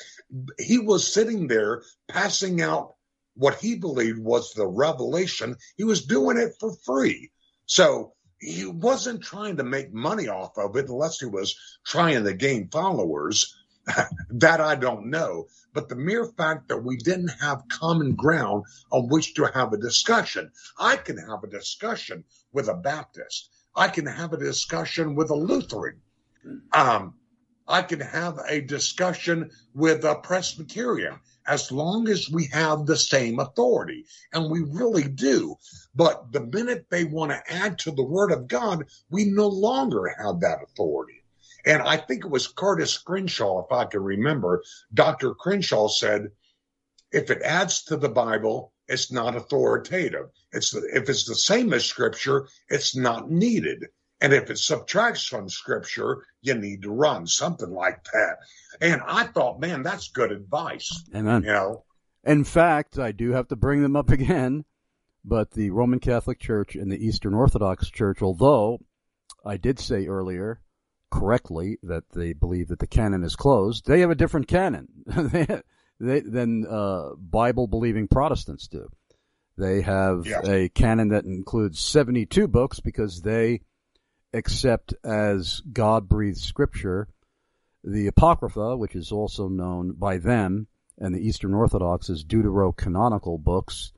He was sitting there passing out what he believed was the revelation. He was doing it for free. So he wasn't trying to make money off of it unless he was trying to gain followers. That I don't know. But the mere fact that we didn't have common ground on which to have a discussion. I can have a discussion with a Baptist. I can have a discussion with a Lutheran. Um, I can have a discussion with a Presbyterian as long as we have the same authority. And we really do. But the minute they want to add to the Word of God, we no longer have that authority. And I think it was Curtis Crenshaw, if I can remember, Doctor Crenshaw said, if it adds to the Bible, it's not authoritative. It's the, if it's the same as Scripture, it's not needed. And if it subtracts from Scripture, you need to run, something like that. And I thought, man, that's good advice. Amen. You know? In fact, I do have to bring them up again, but the Roman Catholic Church and the Eastern Orthodox Church, although I did say earlier correctly that they believe that the canon is closed, they have a different canon they, they, than uh, Bible-believing Protestants do. They have yeah. a canon that includes seventy-two books because they accept as God-breathed scripture the Apocrypha, which is also known by them and the Eastern Orthodox as deuterocanonical books.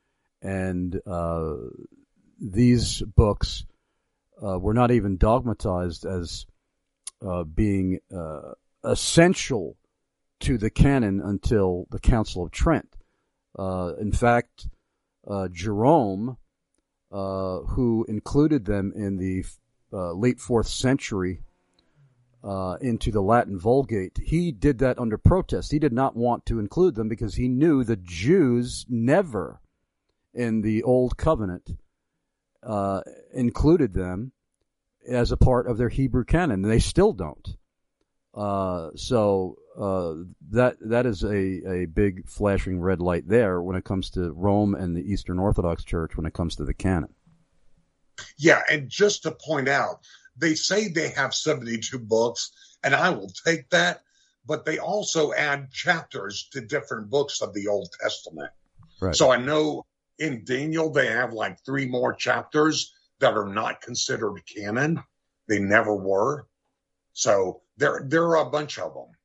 And uh, these books uh, were not even dogmatized as uh, being uh, essential to the canon until the Council of Trent. Uh, in fact, uh, Jerome, uh, who included them in the uh, late fourth century uh, into the Latin Vulgate, he did that under protest. He did not want to include them because he knew the Jews never in the Old Covenant uh, included them as a part of their Hebrew canon. They still don't. Uh, so uh, that that is a, a big flashing red light there when it comes to Rome and the Eastern Orthodox Church when it comes to the canon. Yeah, and just to point out, they say they have seventy-two books, and I will take that, but they also add chapters to different books of the Old Testament. Right. So I know in Daniel they have like three more chapters that are not considered canon. They never were. So there, there are a bunch of them.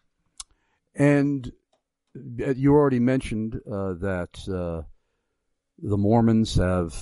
And you already mentioned uh, that uh, the Mormons have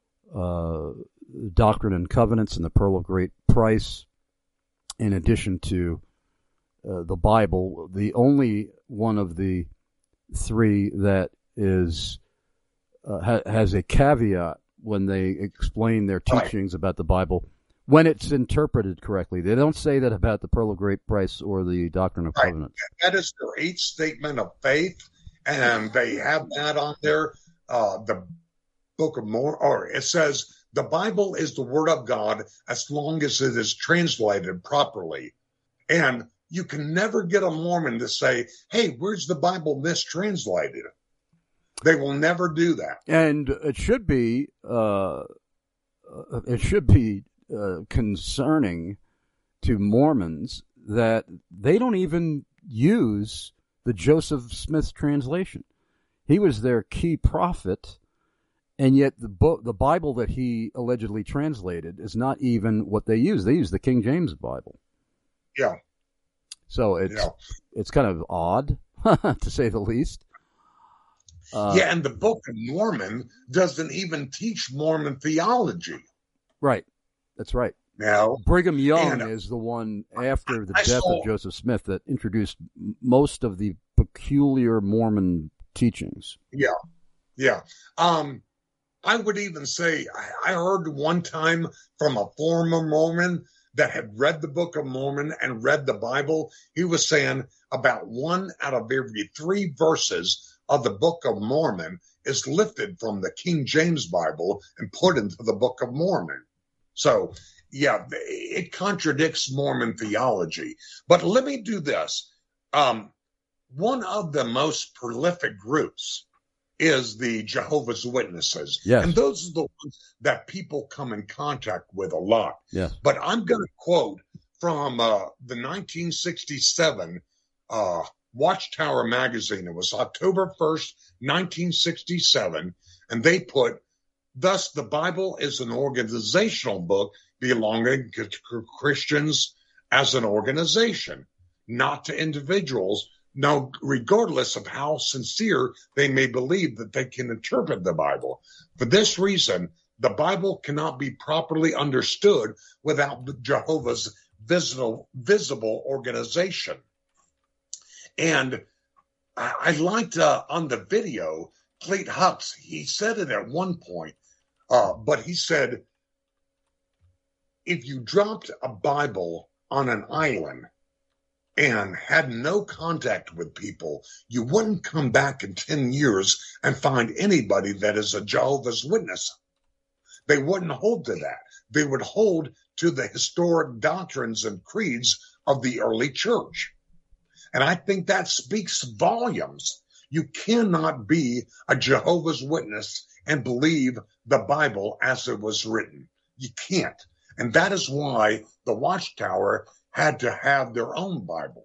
uh, Doctrine and Covenants and the Pearl of Great Price, in addition to uh, the Bible. The only one of the three that is uh, ha- has a caveat when they explain their teachings right. about the Bible, when it's interpreted correctly. They don't say that about the Pearl of Great Price or the Doctrine of right. Covenants. That is their eighth statement of faith, and they have that on there. Uh, the Book of Mormon, or it says the Bible is the Word of God as long as it is translated properly. And you can never get a Mormon to say, hey, where's the Bible mistranslated? They will never do that. And it should be, uh, it should be uh, concerning to Mormons that they don't even use the Joseph Smith translation. He was their key prophet, and yet the book, the Bible that he allegedly translated is not even what they use. They use the King James Bible. Yeah. So it's yeah. it's kind of odd, to say the least. Uh, yeah, and the Book of Mormon doesn't even teach Mormon theology. Right. That's right. Now, Brigham Young and, uh, is the one after the I death saw, of Joseph Smith that introduced most of the peculiar Mormon teachings. Yeah. Yeah. Um, I would even say I, I heard one time from a former Mormon that had read the Book of Mormon and read the Bible. He was saying about one out of every three verses of the Book of Mormon is lifted from the King James Bible and put into the Book of Mormon. So, yeah, it contradicts Mormon theology. But let me do this. Um, one of the most prolific groups is the Jehovah's Witnesses. Yes. And those are the ones that people come in contact with a lot. Yes. But I'm going to quote from uh, the nineteen sixty-seven uh, Watchtower magazine. It was October first, nineteen sixty-seven, and they put, thus the Bible is an organizational book belonging to Christians as an organization, not to individuals. Now, regardless of how sincere they may believe that they can interpret the Bible. For this reason, the Bible cannot be properly understood without Jehovah's visible, visible organization. And I, I liked uh, on the video, Clete Hux, he said it at one point, uh, but he said, if you dropped a Bible on an island and had no contact with people, you wouldn't come back in ten years and find anybody that is a Jehovah's Witness. They wouldn't hold to that. They would hold to the historic doctrines and creeds of the early church. And I think that speaks volumes. You cannot be a Jehovah's Witness and believe the Bible as it was written. You can't. And that is why the Watchtower had to have their own Bible.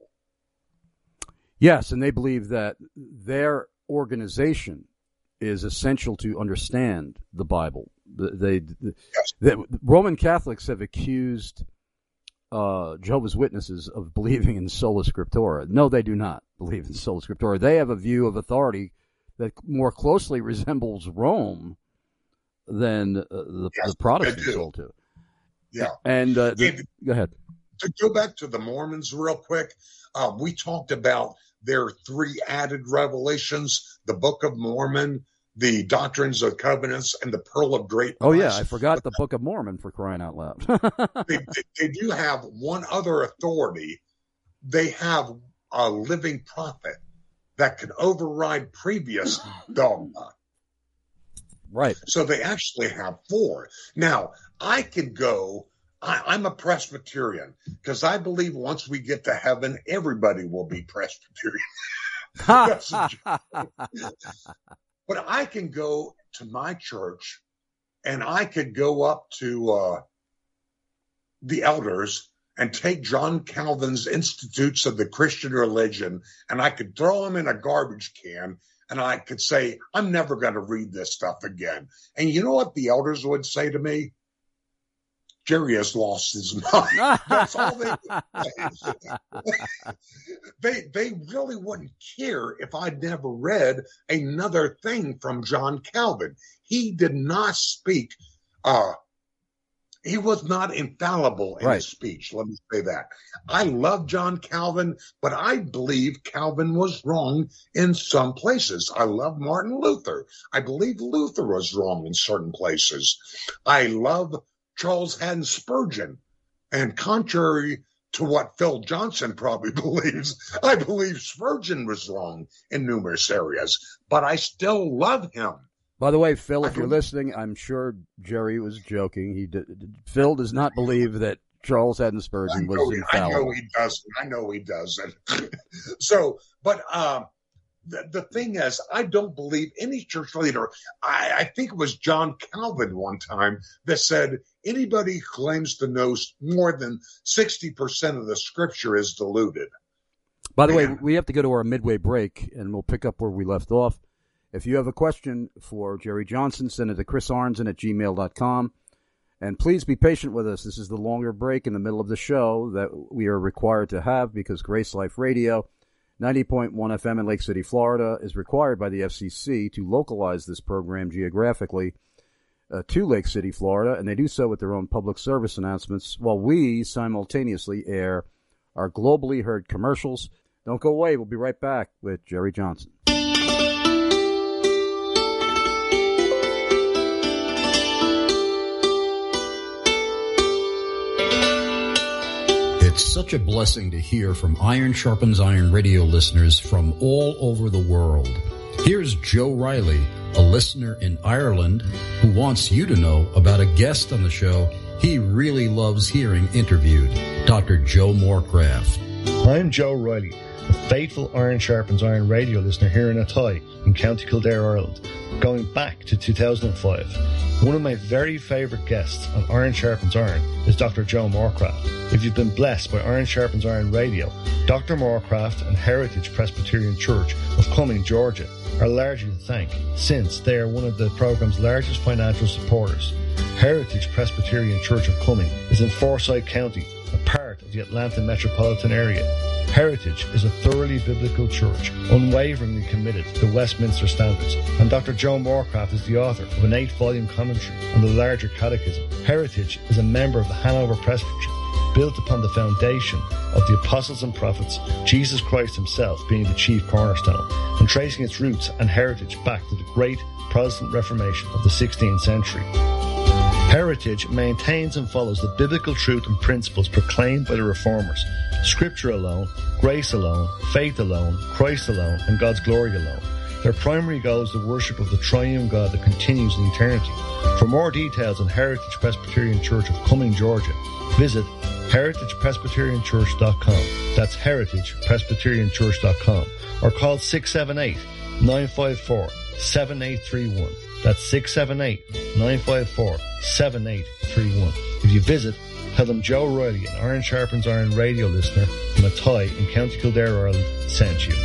Yes, and they believe that their organization is essential to understand the Bible. They, they, Yes. they Roman Catholics have accused uh, Jehovah's Witnesses of believing in sola scriptura. No, they do not believe in sola scriptura. They have a view of authority that more closely resembles Rome than uh, the, Yes, the Protestants they do. hold to. Yeah. And uh, the, If- go ahead. To go back to the Mormons real quick, uh, we talked about their three added revelations, the Book of Mormon, the Doctrines of Covenants, and the Pearl of Great Oh, Price. yeah, I forgot the Book of Mormon, for crying out loud. they, they, they do have one other authority. They have a living prophet that can override previous dogma. Right. So they actually have four. Now, I could go, I, I'm a Presbyterian because I believe once we get to heaven, everybody will be Presbyterian. That's a joke. But I can go to my church and I could go up to uh, the elders and take John Calvin's Institutes of the Christian Religion and I could throw them in a garbage can and I could say, I'm never going to read this stuff again. And you know what the elders would say to me? Jerry has lost his mind. That's all they would say. they, they really wouldn't care if I'd never read another thing from John Calvin. He did not speak. Uh, he was not infallible in Right. his speech. Let me say that. I love John Calvin, but I believe Calvin was wrong in some places. I love Martin Luther. I believe Luther was wrong in certain places. I love Charles Haddon Spurgeon. And contrary to what Phil Johnson probably believes, I believe Spurgeon was wrong in numerous areas, but I still love him. By the way, Phil, if I you're don't- listening, I'm sure Jerry was joking. He did, Phil does not believe that Charles Haddon I Spurgeon know, was he, I know infallible. he doesn't. I know he doesn't. so, but um, the, the thing is, I don't believe any church leader. I, I think it was John Calvin one time that said anybody who claims to know more than sixty percent of the scripture is deluded. By the way, Man. we have to go to our midway break, and we'll pick up where we left off. If you have a question for Jerry Johnson, send it to chris arnzen at gmail dot com. And please be patient with us. This is the longer break in the middle of the show that we are required to have because Grace Life Radio, ninety point one F M in Lake City, Florida, is required by the F C C to localize this program geographically uh, to Lake City, Florida, and they do so with their own public service announcements while we simultaneously air our globally heard commercials. Don't go away. We'll be right back with Jerry Johnson. It's such a blessing to hear from Iron Sharpens Iron radio listeners from all over the world. Here's Joe Riley, a listener in Ireland, who wants you to know about a guest on the show he really loves hearing interviewed, Doctor Joe Morecraft. I'm Joe Riley. a faithful Iron Sharpens Iron radio listener here in Athy in County Kildare, Ireland, going back to two thousand five. One of my very favourite guests on Iron Sharpens Iron is Doctor Joe Moorcraft. If you've been blessed by Iron Sharpens Iron radio, Doctor Moorcraft and Heritage Presbyterian Church of Cumming, Georgia, are largely to thank, since they are one of the programme's largest financial supporters. Heritage Presbyterian Church of Cumming is in Forsyth County, a part of the Atlanta metropolitan area. Heritage is a thoroughly biblical church, unwaveringly committed to the Westminster standards, and Doctor Joe Moorcraft is the author of an eight-volume commentary on the larger catechism. Heritage is a member of the Hanover Presbytery, built upon the foundation of the apostles and prophets, Jesus Christ himself being the chief cornerstone, and tracing its roots and heritage back to the great Protestant Reformation of the sixteenth century. Heritage maintains and follows the biblical truth and principles proclaimed by the Reformers. Scripture alone, grace alone, faith alone, Christ alone, and God's glory alone. Their primary goal is the worship of the triune God that continues in eternity. For more details on Heritage Presbyterian Church of Cumming, Georgia, visit heritage presbyterian church dot com. That's heritage presbyterian church dot com. Or call six seven eight, nine five four, seven eight three one. That's six seven eight, nine five four, seven eight three one. If you visit, tell them Joe Riley, an Iron Sharpens Iron radio listener from Athy in County Kildare, Ireland, sent you.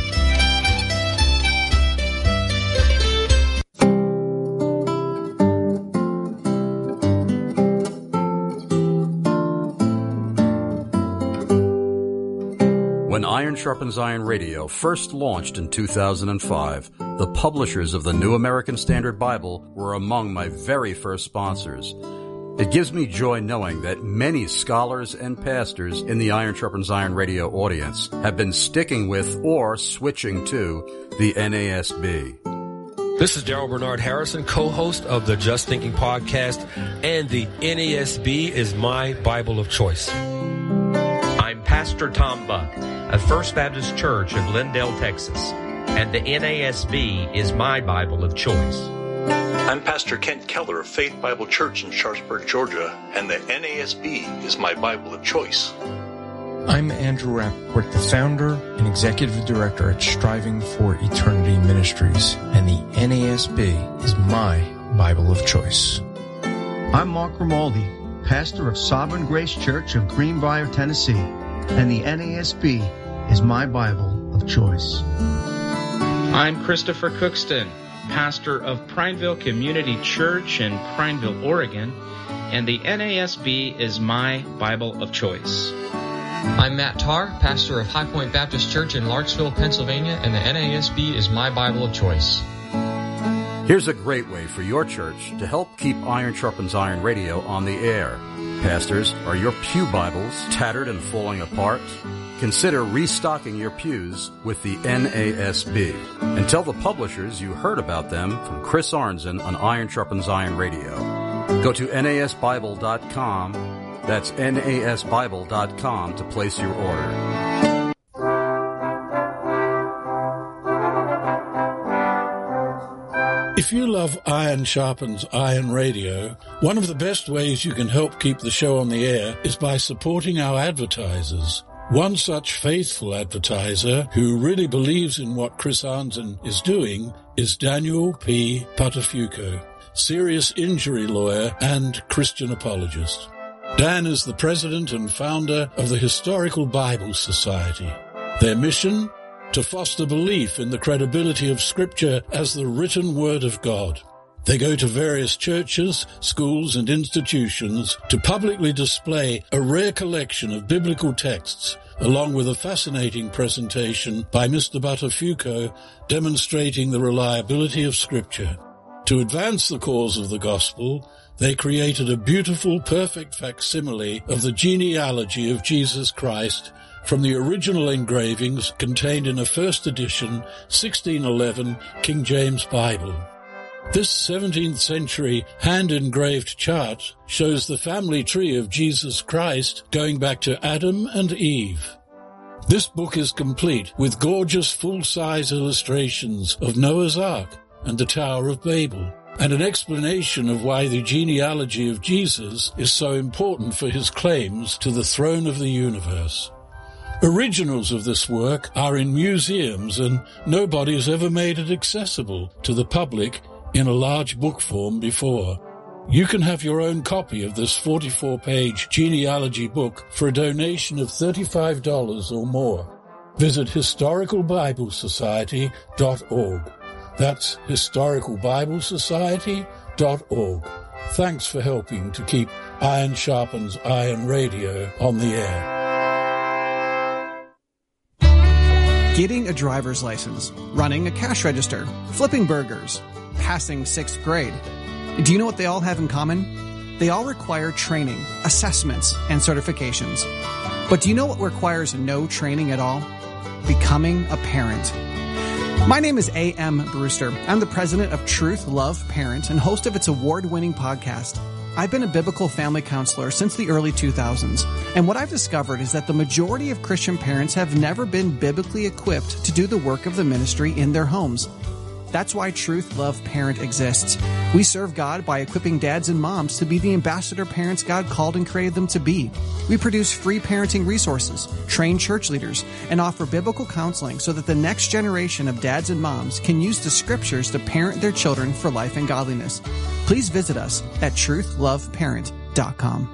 When Iron Sharpens Iron Radio first launched in two thousand five, the publishers of the New American Standard Bible were among my very first sponsors. It gives me joy knowing that many scholars and pastors in the Iron Sharpens Iron Radio audience have been sticking with or switching to the N A S B. This is Daryl Bernard Harrison, co-host of the Just Thinking podcast, and the N A S B is my Bible of choice. I'm Pastor Tom Buck of First Baptist Church of Glendale, Texas, and the N A S B is my Bible of choice. I'm Pastor Kent Keller of Faith Bible Church in Sharpsburg, Georgia, and the N A S B is my Bible of choice. I'm Andrew Rappaport, the founder and executive director at Striving for Eternity Ministries, and the N A S B is my Bible of choice. I'm Mark Grimaldi, pastor of Sovereign Grace Church of Greenbrier, Tennessee, and the N A S B is my Bible of choice. I'm Christopher Cookston, pastor of Prineville Community Church in Prineville, Oregon, and the N A S B is my Bible of choice. I'm Matt Tarr, pastor of High Point Baptist Church in Larksville, Pennsylvania, and the N A S B is my Bible of choice. Here's a great way for your church to help keep Iron Sharpens Iron Radio on the air. Pastors, are your pew Bibles tattered and falling apart? Consider restocking your pews with the N A S B. And tell the publishers you heard about them from Chris Arnzen on Iron Sharpens Iron Radio. Go to N A S Bible dot com. That's N A S Bible dot com to place your order. If you love Iron Sharpens Iron Radio, one of the best ways you can help keep the show on the air is by supporting our advertisers. One such faithful advertiser who really believes in what Chris Arnzen is doing is Daniel P. Patafuco, serious injury lawyer and Christian apologist. Dan is the president and founder of the Historical Bible Society. Their mission? To foster belief in the credibility of Scripture as the written Word of God. They go to various churches, schools, and institutions to publicly display a rare collection of biblical texts, along with a fascinating presentation by Mister Buttafuoco demonstrating the reliability of Scripture. To advance the cause of the gospel, they created a beautiful, perfect facsimile of the genealogy of Jesus Christ from the original engravings contained in a first edition sixteen eleven King James Bible. This seventeenth century hand-engraved chart shows the family tree of Jesus Christ going back to Adam and Eve. This book is complete with gorgeous full-size illustrations of Noah's Ark and the Tower of Babel, and an explanation of why the genealogy of Jesus is so important for his claims to the throne of the universe. Originals of this work are in museums, and nobody has ever made it accessible to the public in a large book form before. You can have your own copy of this forty-four page genealogy book for a donation of thirty-five dollars or more. Visit historical bible society dot org. That's historical bible society dot org. Thanks for helping to keep Iron Sharpens Iron Radio on the air. Getting a driver's license, running a cash register, flipping burgers, passing sixth grade. Do you know what they all have in common? They all require training, assessments, and certifications. But do you know what requires no training at all? Becoming a parent. My name is A M Brewster. I'm the president of Truth Love Parent and host of its award-winning podcast. I've been a biblical family counselor since the early two thousands, and what I've discovered is that the majority of Christian parents have never been biblically equipped to do the work of the ministry in their homes. That's why Truth Love Parent exists. We serve God by equipping dads and moms to be the ambassador parents God called and created them to be. We produce free parenting resources, train church leaders, and offer biblical counseling so that the next generation of dads and moms can use the scriptures to parent their children for life and godliness. Please visit us at truth love parent dot com.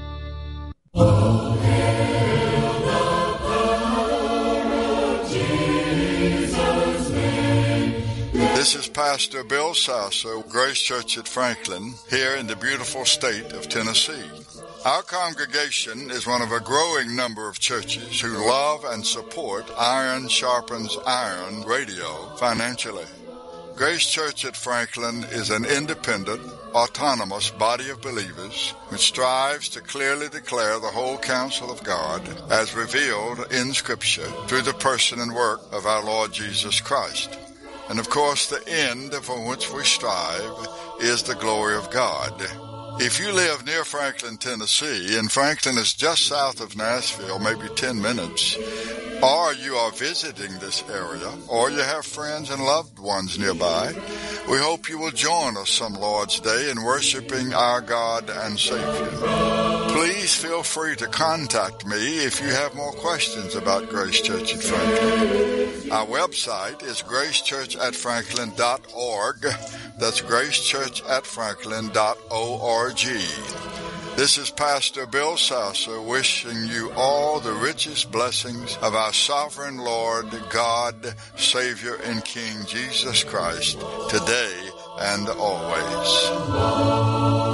This is Pastor Bill Sasso, Grace Church at Franklin, here in the beautiful state of Tennessee. Our congregation is one of a growing number of churches who love and support Iron Sharpens Iron Radio financially. Grace Church at Franklin is an independent, autonomous body of believers which strives to clearly declare the whole counsel of God as revealed in Scripture through the person and work of our Lord Jesus Christ. And of course, the end for which we strive is the glory of God. If you live near Franklin, Tennessee, and Franklin is just south of Nashville, maybe ten minutes, or you are visiting this area, or you have friends and loved ones nearby, we hope you will join us some Lord's Day in worshiping our God and Savior. Please feel free to contact me if you have more questions about Grace Church at Franklin. Our website is grace church at franklin dot org. That's grace church at franklin dot org. This is Pastor Bill Sasso wishing you all the richest blessings of our sovereign Lord, God, Savior, and King Jesus Christ, today and always.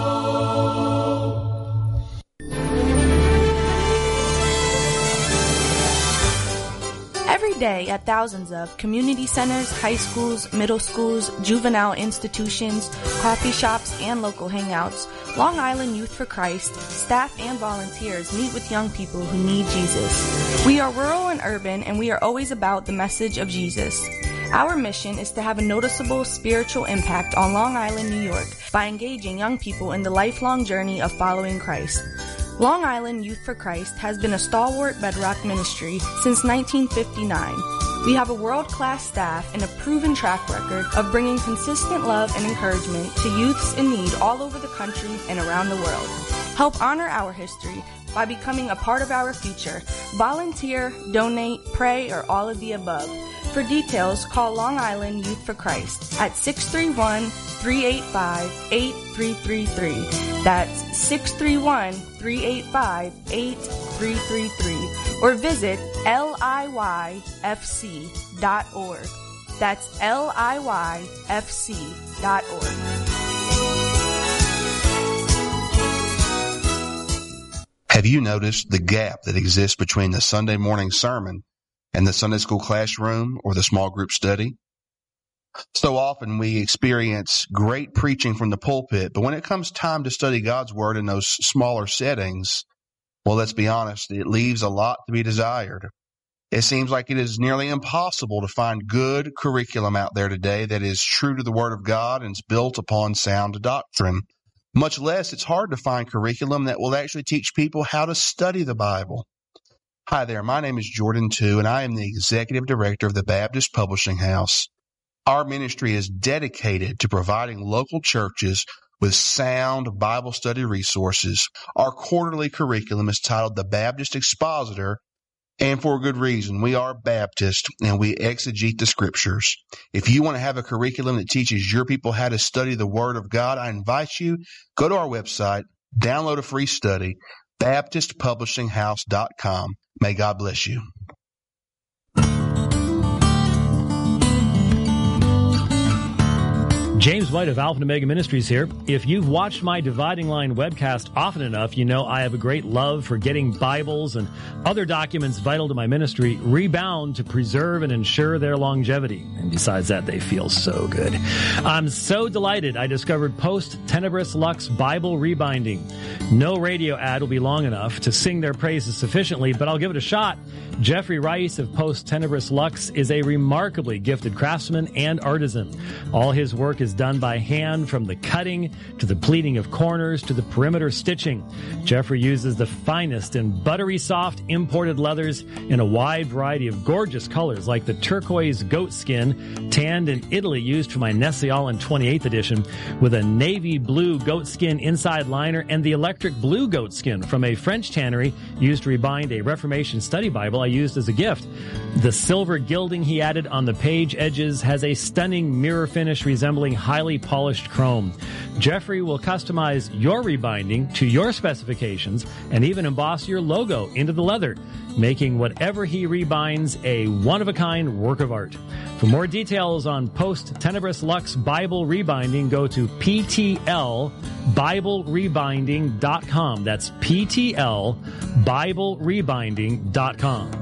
Every day at thousands of community centers, high schools, middle schools, juvenile institutions, coffee shops, and local hangouts, Long Island Youth for Christ, staff and volunteers meet with young people who need Jesus. We are rural and urban, and we are always about the message of Jesus. Our mission is to have a noticeable spiritual impact on Long Island, New York, by engaging young people in the lifelong journey of following Christ. Long Island Youth for Christ has been a stalwart bedrock ministry since nineteen fifty-nine. We have a world-class staff and a proven track record of bringing consistent love and encouragement to youths in need all over the country and around the world. Help honor our history by becoming a part of our future. Volunteer, donate, pray, or all of the above. For details, call Long Island Youth for Christ at six three one, three eight five, eight three three three. That's six three one, three eight five, eight three three three. Or visit L I Y F C dot org. That's L I Y F C dot org. Have you noticed the gap that exists between the Sunday morning sermon and the Sunday school classroom or the small group study? So often we experience great preaching from the pulpit, but when it comes time to study God's Word in those smaller settings, well, let's be honest, it leaves a lot to be desired. It seems like it is nearly impossible to find good curriculum out there today that is true to the Word of God and is built upon sound doctrine. Much less, it's hard to find curriculum that will actually teach people how to study the Bible. Hi there, my name is Jordan Tu, and I am the Executive Director of the Baptist Publishing House. Our ministry is dedicated to providing local churches with sound Bible study resources. Our quarterly curriculum is titled The Baptist Expositor, And for a good reason. We are Baptist and we exegete the scriptures. If you want to have a curriculum that teaches your people how to study the Word of God, I invite you, go to our website, download a free study, baptist publishing house dot com. May God bless you. James White of Alpha and Omega Ministries here. If you've watched my Dividing Line webcast often enough, you know I have a great love for getting Bibles and other documents vital to my ministry rebound to preserve and ensure their longevity. And besides that, they feel so good. I'm so delighted I discovered Post Tenebris Lux Bible Rebinding. No radio ad will be long enough to sing their praises sufficiently, but I'll give it a shot. Jeffrey Rice of Post Tenebris Lux is a remarkably gifted craftsman and artisan. All his work is done by hand, from the cutting to the pleating of corners to the perimeter stitching. Jeffrey uses the finest and buttery soft imported leathers in a wide variety of gorgeous colors, like the turquoise goat skin tanned in Italy used for my Nestle Allen twenty-eighth edition, with a navy blue goat skin inside liner, and the electric blue goat skin from a French tannery used to rebind a Reformation study Bible I used as a gift. The silver gilding he added on the page edges has a stunning mirror finish resembling highly polished chrome. Jeffrey will customize your rebinding to your specifications and even emboss your logo into the leather, making whatever he rebinds a one-of-a-kind work of art. For more details on Post Tenebris Lux Bible Rebinding, go to p t l bible rebinding dot com. That's p t l bible rebinding dot com.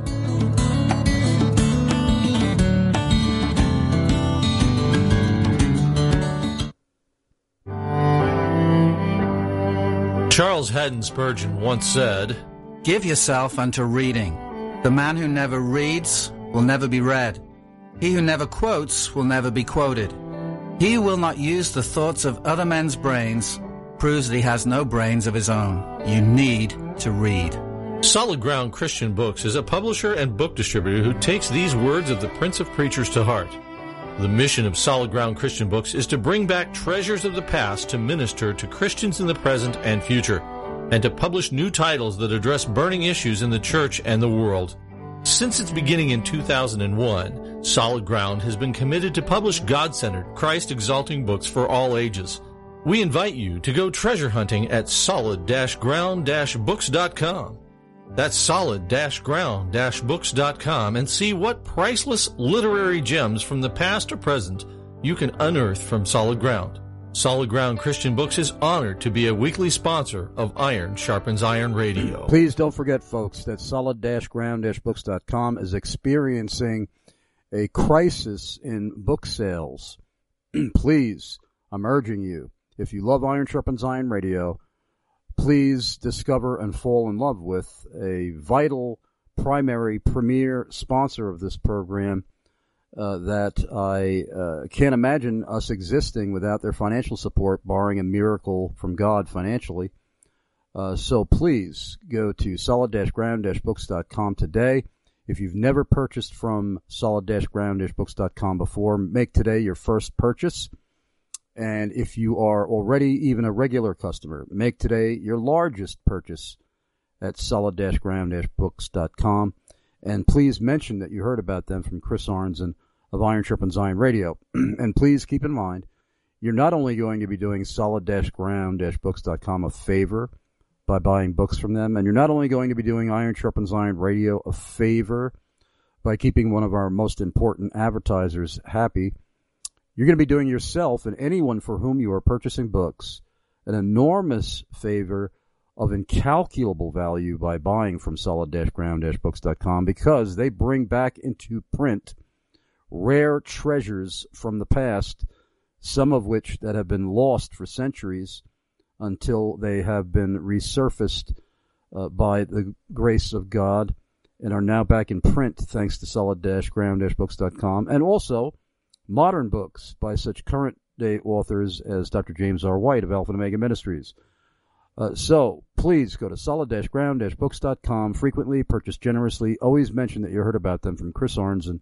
Charles Haddon Spurgeon once said, "Give yourself unto reading. The man who never reads will never be read. He who never quotes will never be quoted. He who will not use the thoughts of other men's brains proves that he has no brains of his own. You need to read." Solid Ground Christian Books is a publisher and book distributor who takes these words of the Prince of Preachers to heart. The mission of Solid Ground Christian Books is to bring back treasures of the past to minister to Christians in the present and future, and to publish new titles that address burning issues in the church and the world. Since its beginning in two thousand one, Solid Ground has been committed to publish God-centered, Christ-exalting books for all ages. We invite you to go treasure hunting at solid ground books dot com. That's solid ground books dot com, and see what priceless literary gems from the past or present you can unearth from Solid Ground. Solid Ground Christian Books is honored to be a weekly sponsor of Iron Sharpens Iron Radio. Please don't forget, folks, that solid ground books dot com is experiencing a crisis in book sales. Please, I'm urging you, if you love Iron Sharpens Iron Radio, please discover and fall in love with a vital, primary, premier sponsor of this program uh, that I uh, can't imagine us existing without their financial support, barring a miracle from God financially. Uh, so please go to solid ground books dot com today. If you've never purchased from solid ground books dot com before, make today your first purchase. And if you are already even a regular customer, make today your largest purchase at solid ground books dot com. And please mention that you heard about them from Chris Arnzen of Iron Sharpens Iron Radio. And please keep in mind, you're not only going to be doing solid ground books dot com a favor by buying books from them, and you're not only going to be doing Iron Sharpens Iron Radio a favor by keeping one of our most important advertisers happy, you're going to be doing yourself and anyone for whom you are purchasing books an enormous favor of incalculable value by buying from solid ground books dot com, because they bring back into print rare treasures from the past, some of which that have been lost for centuries until they have been resurfaced uh, by the grace of God and are now back in print thanks to solid ground books dot com, and also modern books by such current-day authors as Doctor James R. White of Alpha and Omega Ministries. Uh, so, please go to solid ground books dot com. Frequently, purchase generously. Always mention that you heard about them from Chris Arnzen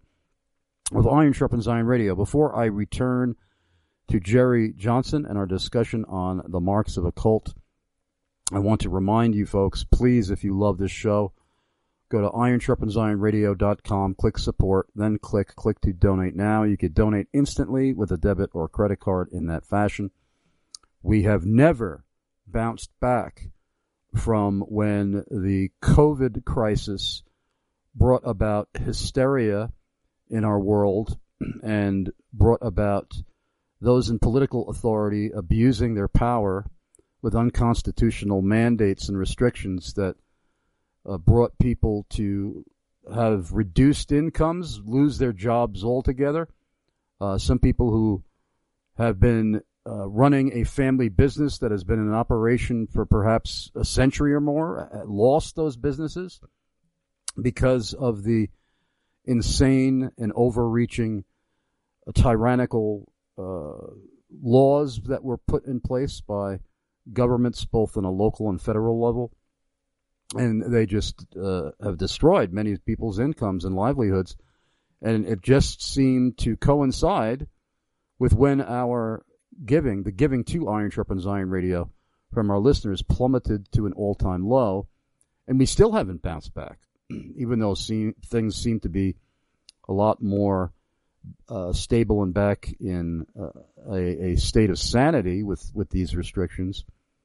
of Iron Sharpens Iron Radio. Before I return to Jerry Johnson and our discussion on the marks of a cult, I want to remind you folks, please, if you love this show, Go to iron sharpens iron radio dot com, click support, then click click to donate now. You could donate instantly with a debit or credit card in that fashion. We have never bounced back from when the COVID crisis brought about hysteria in our world and brought about those in political authority abusing their power with unconstitutional mandates and restrictions that uh, brought people to have reduced incomes, lose their jobs altogether. Uh, some people who have been uh, running a family business that has been in operation for perhaps a century or more, uh, lost those businesses because of the insane and overreaching uh, tyrannical uh, laws that were put in place by governments both on a local and federal level. And they just uh, have destroyed many people's incomes and livelihoods. And it just seemed to coincide with when our giving, the giving to Iron Sharpens Iron Radio from our listeners plummeted to an all-time low. And we still haven't bounced back, even though seem, things seem to be a lot more uh, stable and back in uh, a, a state of sanity with, with these restrictions.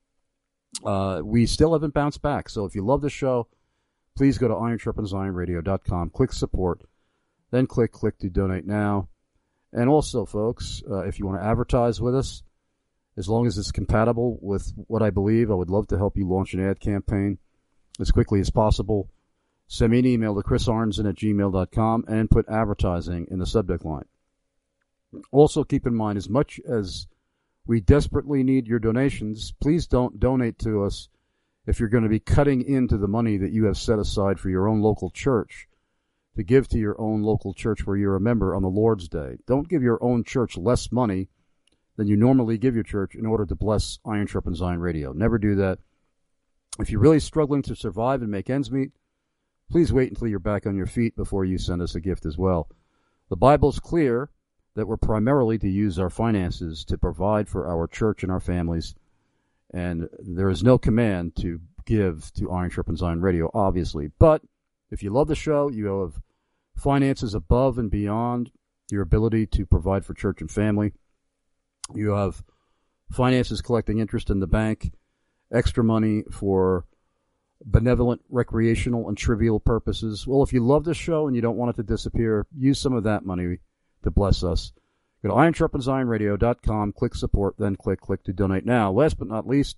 Uh, we still haven't bounced back. So if you love the show, please go to iron sharpens iron radio dot com, click support, then click click to donate now. And also, folks, uh, if you want to advertise with us, as long as it's compatible with what I believe, I would love to help you launch an ad campaign as quickly as possible. Send me an email to chris arnzen at gmail dot com and put advertising in the subject line. Also, keep in mind, as much as we desperately need your donations, please don't donate to us if you're going to be cutting into the money that you have set aside for your own local church to give to your own local church where you're a member on the Lord's Day. Don't give your own church less money than you normally give your church in order to bless Iron Sharpens Iron Radio. Never do that. If you're really struggling to survive and make ends meet, please wait until you're back on your feet before you send us a gift as well. The Bible's clear that we're primarily to use our finances to provide for our church and our families. And there is no command to give to Iron Sharpens Iron Radio, obviously. But if you love the show, you have finances above and beyond your ability to provide for church and family. You have finances collecting interest in the bank, extra money for benevolent, recreational, and trivial purposes. Well, if you love the show and you don't want it to disappear, use some of that money to bless us. Go to iron sharpens iron radio dot com, click support, then click click to donate now. Last but not least,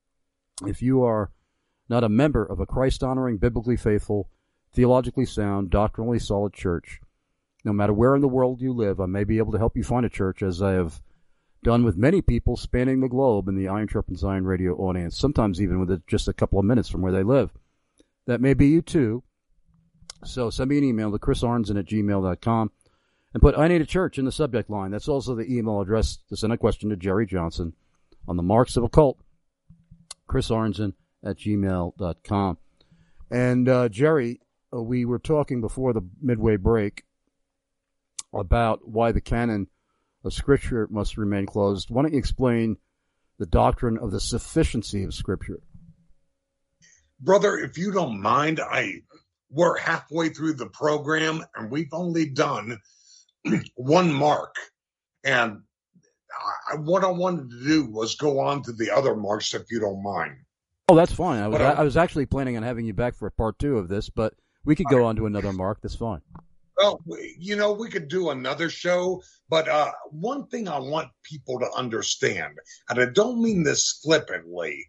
if you are not a member of a Christ-honoring, biblically faithful, theologically sound, doctrinally solid church, no matter where in the world you live, I may be able to help you find a church, as I have done with many people spanning the globe in the Iron Sharpens Iron Radio audience, sometimes even with just a couple of minutes from where they live. That may be you too. So send me an email to chris arnzen at gmail dot com. And put I need a church in the subject line. That's also the email address to send a question to Jerry Johnson on the marks of a cult, chris arnzen at gmail dot com. And, uh, Jerry, uh, we were talking before the midway break about why the canon of Scripture must remain closed. Why don't you explain the doctrine of the sufficiency of Scripture? Brother, if you don't mind, I we're halfway through the program, and we've only done one mark, and I, what I wanted to do was go on to the other marks, if you don't mind. Oh, that's fine. I was I, I was actually planning on having you back for part two of this, but we could go I, on to another mark. That's fine. Well, you know, we could do another show, but uh, one thing I want people to understand, and I don't mean this flippantly,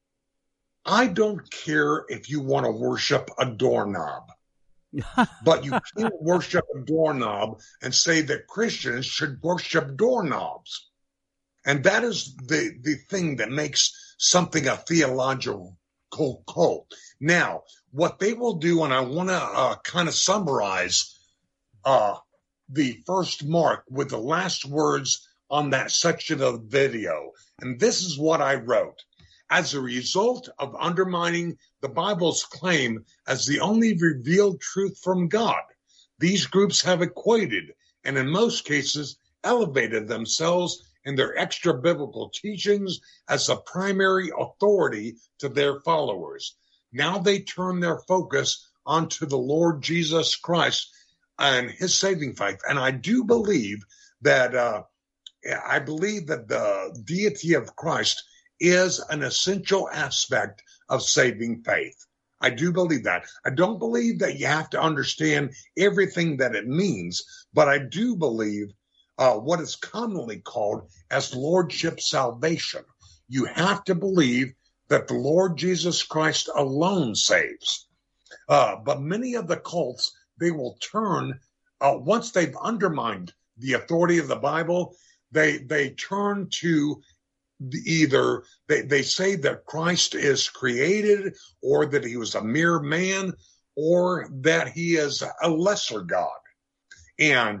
I don't care if you want to worship a doorknob. But you can't worship a doorknob and say that Christians should worship doorknobs. And that is the, the thing that makes something a theological cult. Now, what they will do, and I want to uh, kind of summarize uh, the first mark with the last words on that section of the video. And this is what I wrote. As a result of undermining the Bible's claim as the only revealed truth from God, these groups have equated and in most cases elevated themselves in their extra biblical teachings as the primary authority to their followers. Now they turn their focus onto the Lord Jesus Christ and his saving faith. And I do believe that, uh, I believe that the deity of Christ is an essential aspect of saving faith. I do believe that. I don't believe that you have to understand everything that it means, but I do believe uh, what is commonly called as lordship salvation. You have to believe that the Lord Jesus Christ alone saves. Uh, but many of the cults, they will turn, uh, once they've undermined the authority of the Bible, they they turn to either they, they say that Christ is created, or that he was a mere man, or that he is a lesser God. And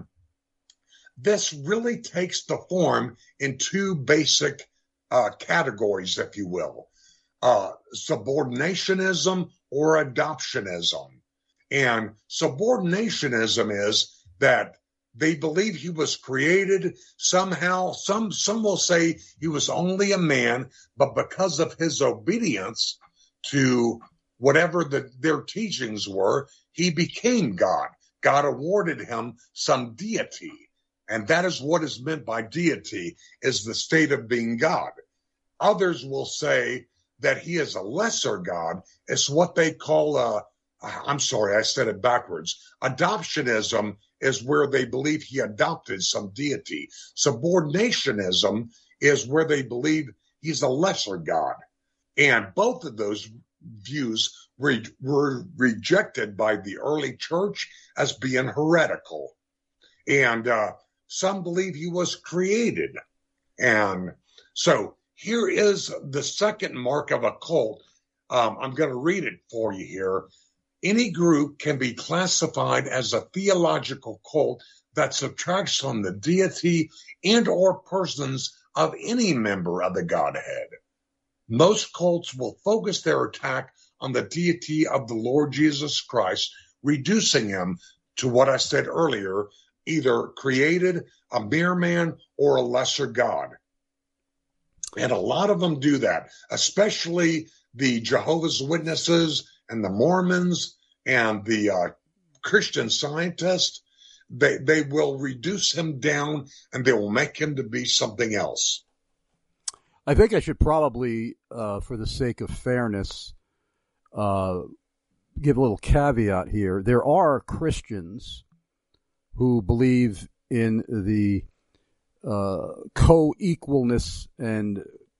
this really takes the form in two basic uh, categories, if you will, uh, subordinationism or adoptionism. And subordinationism is that they believe he was created somehow. Some, some will say he was only a man, but because of his obedience to whatever the, their teachings were, he became God. God awarded him some deity. And that is what is meant by deity, is the state of being God. Others will say that he is a lesser God. It's what they call a, I'm sorry, I said it backwards. Adoptionism is where they believe he adopted some deity. Subordinationism is where they believe he's a lesser God. And both of those views were, were rejected by the early church as being heretical. And uh, some believe he was created. And so here is the second mark of a cult. Um, I'm going to read it for you here. Any group can be classified as a theological cult that subtracts from the deity and or persons of any member of the Godhead. Most cults will focus their attack on the deity of the Lord Jesus Christ, reducing him to what I said earlier, either created, a mere man, or a lesser God. And a lot of them do that, especially the Jehovah's Witnesses and the Mormons and the uh, Christian Scientists. They, they will reduce him down and they will make him to be something else. I think I should probably, uh, for the sake of fairness, uh, give a little caveat here. There are Christians who believe in the uh, co-equalness and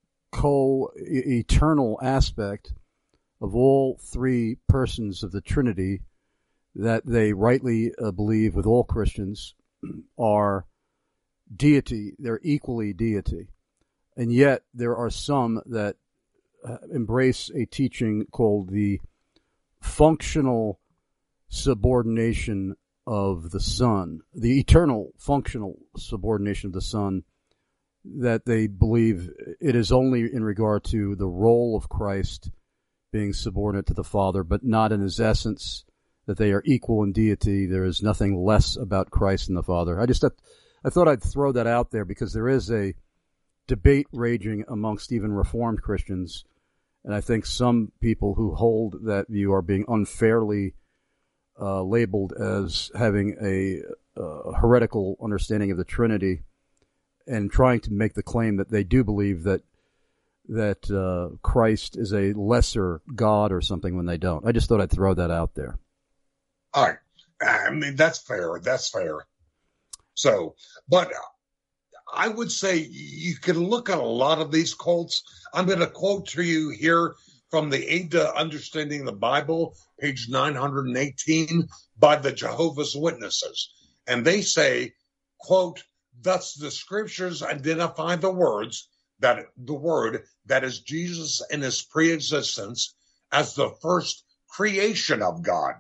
co-eternal aspect of all three persons of the Trinity, that they rightly uh, believe with all Christians are deity. They're equally deity. And yet there are some that uh, embrace a teaching called the functional subordination of the Son, the eternal functional subordination of the Son, that they believe it is only in regard to the role of Christ being subordinate to the Father, but not in his essence, that they are equal in deity. There is nothing less about Christ and the Father. I just I, I thought I'd throw that out there because there is a debate raging amongst even Reformed Christians, and I think some people who hold that view are being unfairly uh, labeled as having a uh, heretical understanding of the Trinity, and trying to make the claim that they do believe that that uh, Christ is a lesser God or something when they don't. I just thought I'd throw that out there. All right. I mean, that's fair. That's fair. So, but I would say you can look at a lot of these cults. I'm going to quote to you here from the Aid to Understanding the Bible, page nine hundred eighteen, by the Jehovah's Witnesses. And they say, quote, "Thus the scriptures identify the words, that the word that is Jesus in his pre-existence as the first creation of God,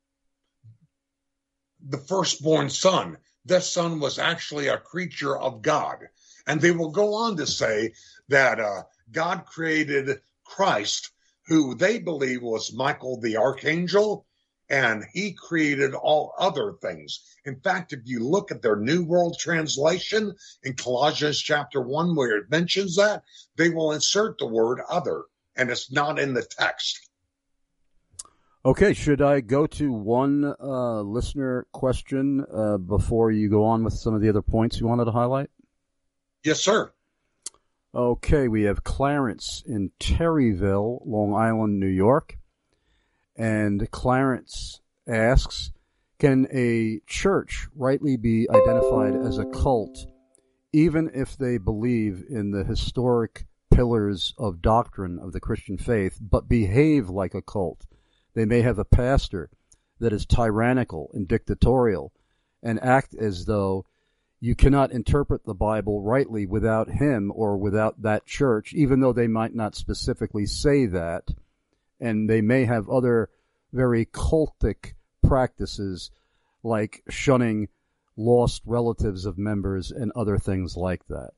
the firstborn son. This son was actually a creature of God." And they will go on to say that uh, God created Christ, who they believe was Michael the archangel, and he created all other things. In fact, if you look at their New World Translation in Colossians chapter one, where it mentions that, they will insert the word other, and it's not in the text. Okay, should I go to one uh, listener question uh, before you go on with some of the other points you wanted to highlight? Yes, sir. Okay, we have Clarence in Terryville, Long Island, New York. And Clarence asks, can a church rightly be identified as a cult even if they believe in the historic pillars of doctrine of the Christian faith but behave like a cult? They may have a pastor that is tyrannical and dictatorial and act as though you cannot interpret the Bible rightly without him or without that church, even though they might not specifically say that. And they may have other very cultic practices like shunning lost relatives of members and other things like that.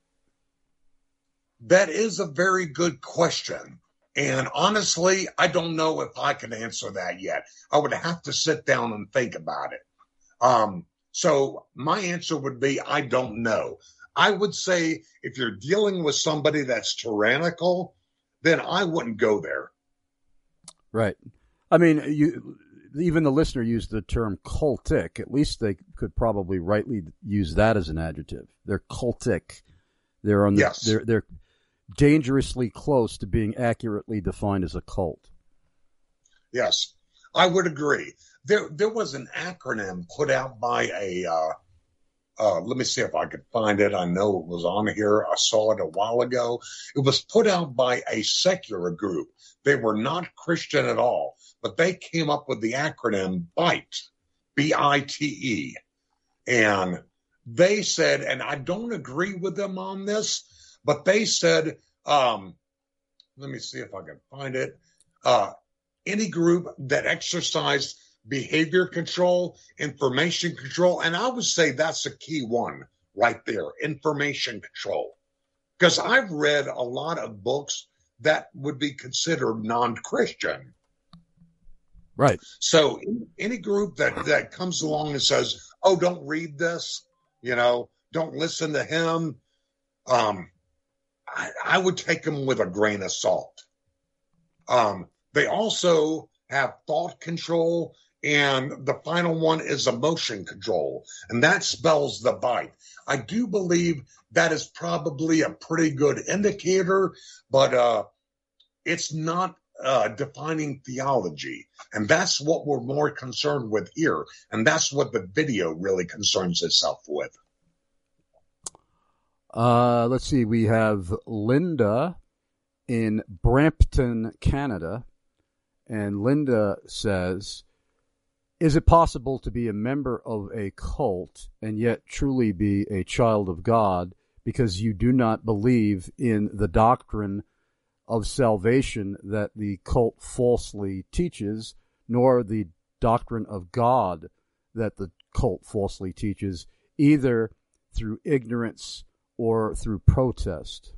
That is a very good question. And honestly, I don't know if I can answer that yet. I would have to sit down and think about it. Um, so my answer would be, I don't know. I would say if you're dealing with somebody that's tyrannical, then I wouldn't go there. Right. I mean, you, even the listener used the term cultic. At least they could probably rightly use that as an adjective. They're cultic. They're on the, yes. they're, they're dangerously close to being accurately defined as a cult. Yes, I would agree. There, there was an acronym put out by a, uh, uh, let me see if I could find it. I know it was on here. I saw it a while ago. It was put out by a secular group. They were not Christian at all, but they came up with the acronym BITE, B I T E. And they said, and I don't agree with them on this, but they said, um, let me see if I can find it, uh, any group that exercised behavior control, information control, and I would say that's a key one right there, information control. Because I've read a lot of books that would be considered non-Christian. Right. So any group that, that comes along and says, oh, don't read this, you know, don't listen to him, um, I, I would take them with a grain of salt. Um, they also have thought control, and the final one is emotion control, and that spells the bite. I do believe that is probably a pretty good indicator, but uh, it's not uh, defining theology, and that's what we're more concerned with here, and that's what the video really concerns itself with. Uh, let's see. We have Linda in Brampton, Canada, and Linda says, is it possible to be a member of a cult and yet truly be a child of God because you do not believe in the doctrine of salvation that the cult falsely teaches, nor the doctrine of God that the cult falsely teaches, either through ignorance or through protest?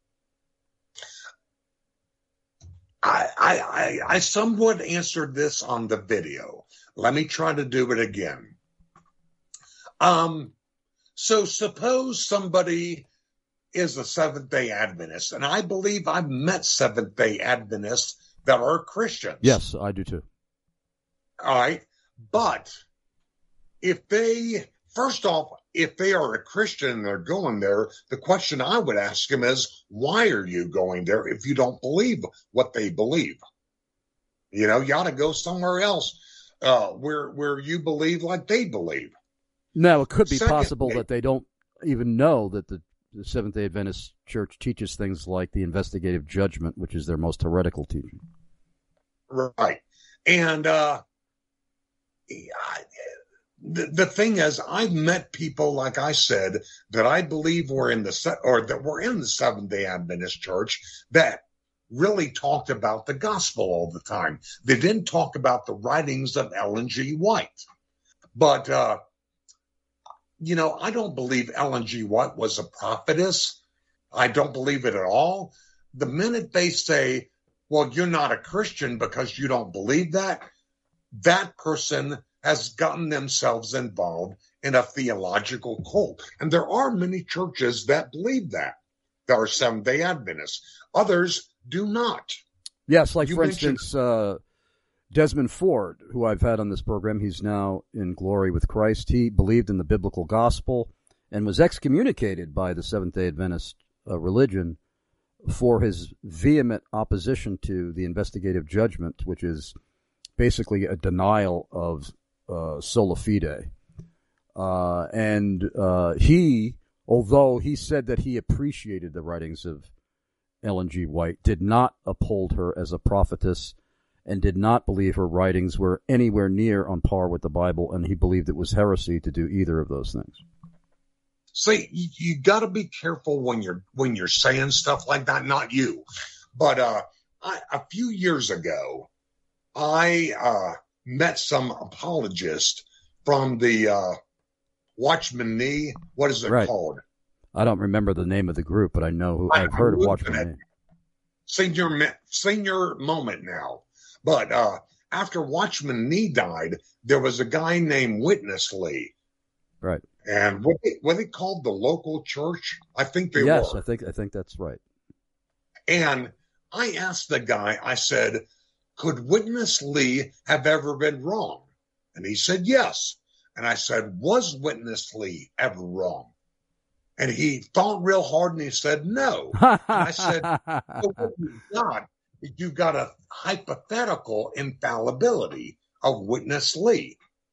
I, I, I somewhat answered this on the video. Let me try to do it again. Um, so suppose somebody is a Seventh-day Adventist, and I believe I've met Seventh-day Adventists that are Christians. Yes, I do too. All right. But if they, first off, if they are a Christian and they're going there, the question I would ask them is, why are you going there if you don't believe what they believe? You know, you ought to go somewhere else uh, where where you believe like they believe. Now, it could be Second, possible that they don't even know that the, the Seventh-day Adventist Church teaches things like the investigative judgment, which is their most heretical teaching. Right. And uh, I, the, the thing is, I've met people, like I said, that I believe were in the or that were in the Seventh-day Adventist Church that really talked about the gospel all the time. They didn't talk about the writings of Ellen G. White. But, uh, you know, I don't believe Ellen G. White was a prophetess. I don't believe it at all. The minute they say, well, you're not a Christian because you don't believe that, that person has gotten themselves involved in a theological cult. And there are many churches that believe that. There are Seventh-day Adventists. Others do not. Yes, like, You for mentioned- instance, uh, Desmond Ford, who I've had on this program, he's now in glory with Christ. He believed in the biblical gospel and was excommunicated by the Seventh-day Adventist uh, religion for his vehement opposition to the investigative judgment, which is basically a denial of uh, sola fide. Uh, and uh, he, although he said that he appreciated the writings of Ellen G. White, did not uphold her as a prophetess and did not believe her writings were anywhere near on par with the Bible, and he believed it was heresy to do either of those things. See, you, you got to be careful when you're when you're saying stuff like that. Not you, but uh, I, a few years ago, I uh, met some apologist from the uh, Watchman Nee. What is it right. called? I don't remember the name of the group, but I know who. I've heard of Watchman Nee. Senior senior moment now. But uh, after Watchman Nee died, there was a guy named Witness Lee. Right. And what they, what they called the local church, I think they yes, were. Yes, I think I think that's right. And I asked the guy, I said, could Witness Lee have ever been wrong? And he said, yes. And I said, was Witness Lee ever wrong? And he thought real hard and he said, no. And I said, well, what you've got, you've got a hypothetical infallibility of Witness Lee.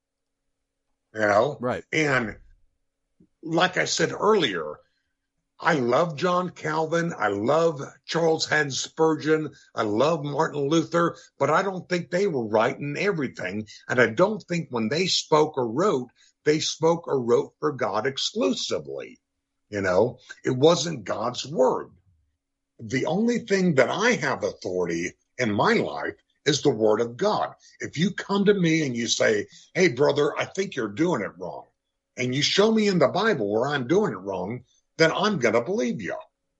You know? Right. And like I said earlier, I love John Calvin. I love Charles Haddon Spurgeon. I love Martin Luther, but I don't think they were right in everything. And I don't think when they spoke or wrote, they spoke or wrote for God exclusively. You know, it wasn't God's word. The only thing that I have authority in my life is the word of God. If you come to me and you say, hey, brother, I think you're doing it wrong, and you show me in the Bible where I'm doing it wrong, then I'm going to believe you.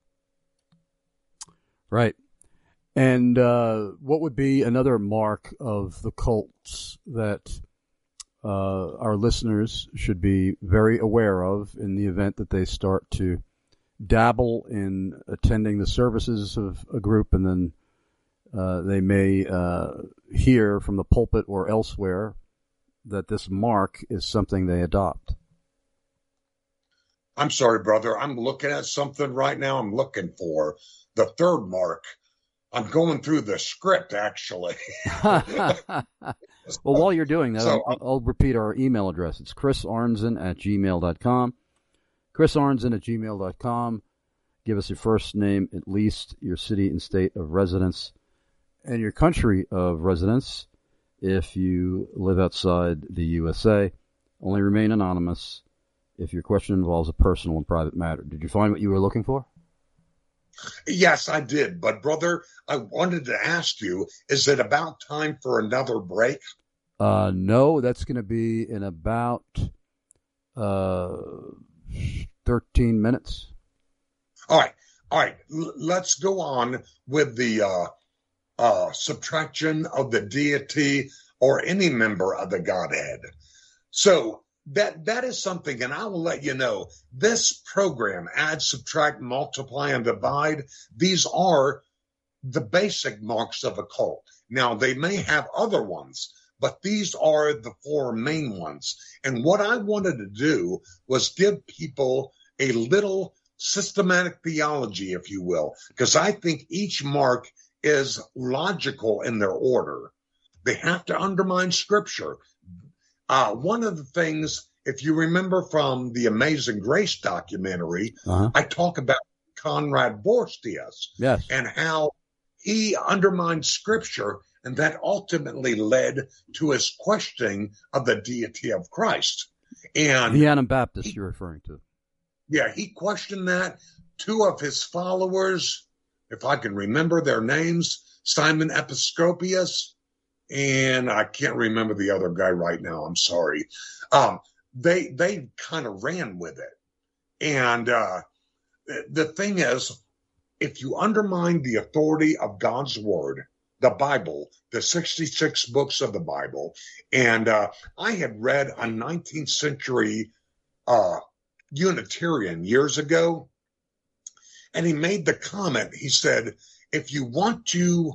Right. And uh, what would be another mark of the cults that uh, our listeners should be very aware of in the event that they start to dabble in attending the services of a group, and then uh, they may uh, hear from the pulpit or elsewhere that this mark is something they adopt? I'm sorry, brother. I'm looking at something right now. I'm looking for the third mark. I'm going through the script, actually. Well, while you're doing that, so, I'll, I'll repeat our email address. It's chris arnzen at gmail dot com. chris arnzen at gmail dot com. Give us your first name, at least your city and state of residence, and your country of residence if you live outside the U S A. Only remain anonymous if your question involves a personal and private matter. Did you find what you were looking for? Yes, I did. But, brother, I wanted to ask you, is it about time for another break? Uh, no, that's going to be in about uh, thirteen minutes. All right. All right. L- let's go on with the uh, uh, subtraction of the deity or any member of the Godhead. So, That that is something, and I will let you know, this program, add, subtract, multiply, and divide, these are the basic marks of a cult. Now, they may have other ones, but these are the four main ones. And what I wanted to do was give people a little systematic theology, if you will, because I think each mark is logical in their order. They have to undermine Scripture. Uh, one of the things, if you remember from the Amazing Grace documentary, uh-huh. I talk about Conrad Borstius yes. and how he undermined Scripture, and that ultimately led to his questioning of the deity of Christ. And the Anabaptist you're referring to. Yeah, he questioned that. Two of his followers, if I can remember their names, Simon Episcopius, and I can't remember the other guy right now. I'm sorry. Um, they they kind of ran with it. And uh, the thing is, if you undermine the authority of God's word, the Bible, the sixty-six books of the Bible, and uh, I had read a nineteenth century uh, Unitarian years ago, and he made the comment, he said, if you want to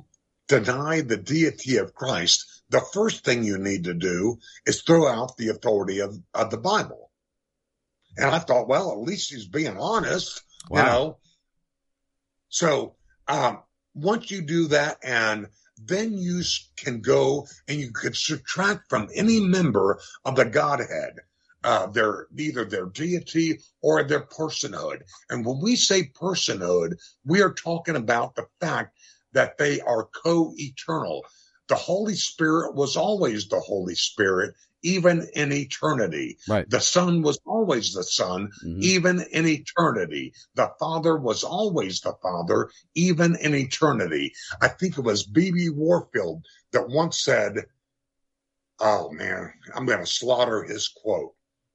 deny the deity of Christ, the first thing you need to do is throw out the authority of, of the Bible. And I thought, well, at least he's being honest, wow. you know. So um, once you do that, and then you can go and you could subtract from any member of the Godhead uh, their either their deity or their personhood. And when we say personhood, we are talking about the fact that they are co-eternal. The Holy Spirit was always the Holy Spirit, even in eternity. Right. The Son was always the Son, mm-hmm. even in eternity. The Father was always the Father, even in eternity. I think it was B B Warfield that once said, oh man, I'm going to slaughter his quote.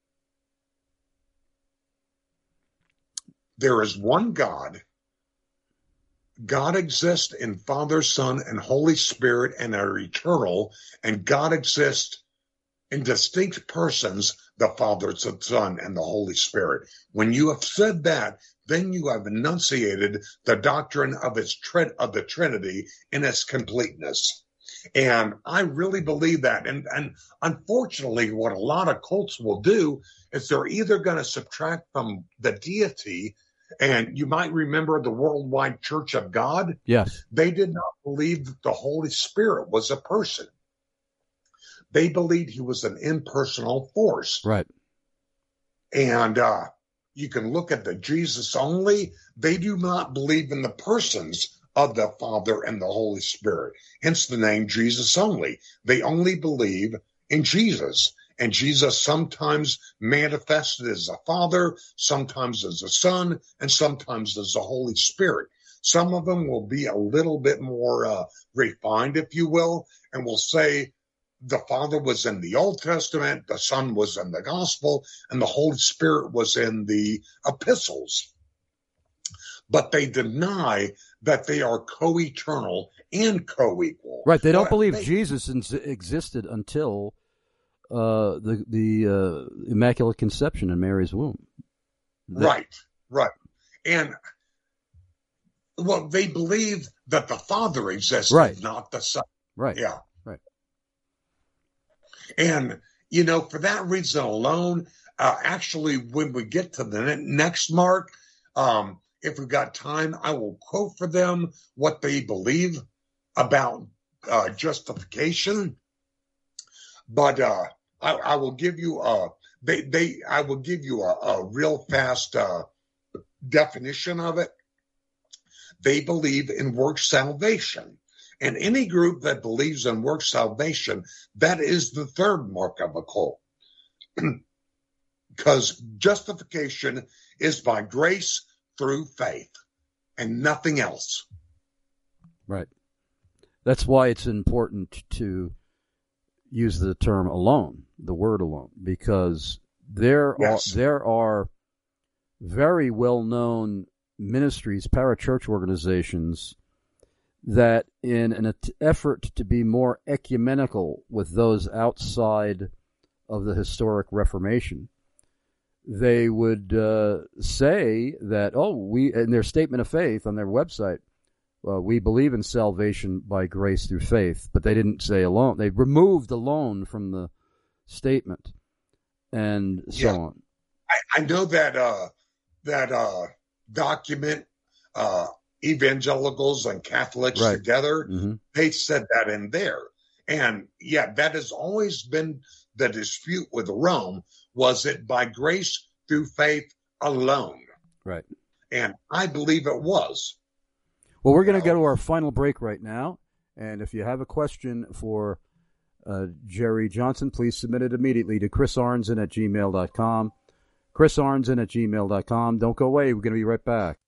There is one God. God exists in Father, Son, and Holy Spirit and are eternal, and God exists in distinct persons, the Father, the Son, and the Holy Spirit. When you have said that, then you have enunciated the doctrine of its trin- of the Trinity in its completeness. And I really believe that. And, and unfortunately, what a lot of cults will do is they're either going to subtract from the deity. And you might remember the Worldwide Church of God. Yes. They did not believe that the Holy Spirit was a person. They believed he was an impersonal force. Right. And uh, you can look at the Jesus only. They do not believe in the persons of the Father and the Holy Spirit. Hence the name Jesus only. They only believe in Jesus. And Jesus sometimes manifested as a Father, sometimes as a Son, and sometimes as the Holy Spirit. Some of them will be a little bit more uh, refined, if you will, and will say the Father was in the Old Testament, the Son was in the Gospel, and the Holy Spirit was in the epistles. But they deny that they are co-eternal and co-equal. Right. They don't well, believe they, Jesus in- existed until uh, the the uh, Immaculate Conception in Mary's womb. They, right. Right. And well, they believe that the Father existed, right. not the Son. Right. Yeah. Right. And, you know, for that reason alone, uh, actually, when we get to the ne- next mark, um, if we've got time, I will quote for them what they believe about uh, justification. But uh, I, I will give you a they they I will give you a, a real fast uh, definition of it. They believe in work salvation. And any group that believes in work salvation, that is the third mark of a cult. Because justification is by grace through faith and nothing else. Right. That's why it's important to use the term alone, the word alone, because there yes. are there are very well-known ministries, parachurch organizations, that in an effort to be more ecumenical with those outside of the historic Reformation, they would uh, say that, oh, we, in their statement of faith on their website, uh, we believe in salvation by grace through faith, but they didn't say alone. They removed alone from the statement and so yeah. on. I, I know that uh, that uh, document, uh, Evangelicals and Catholics right. together, mm-hmm. they said that in there. And yeah, that has always been the dispute with Rome. Was it by grace through faith alone? Right. And I believe it was. Well, we're going to go to our final break right now. And if you have a question for uh, Jerry Johnson, please submit it immediately to chris arnzen at gmail dot com. chris arnzen at gmail dot com. Don't go away. We're going to be right back.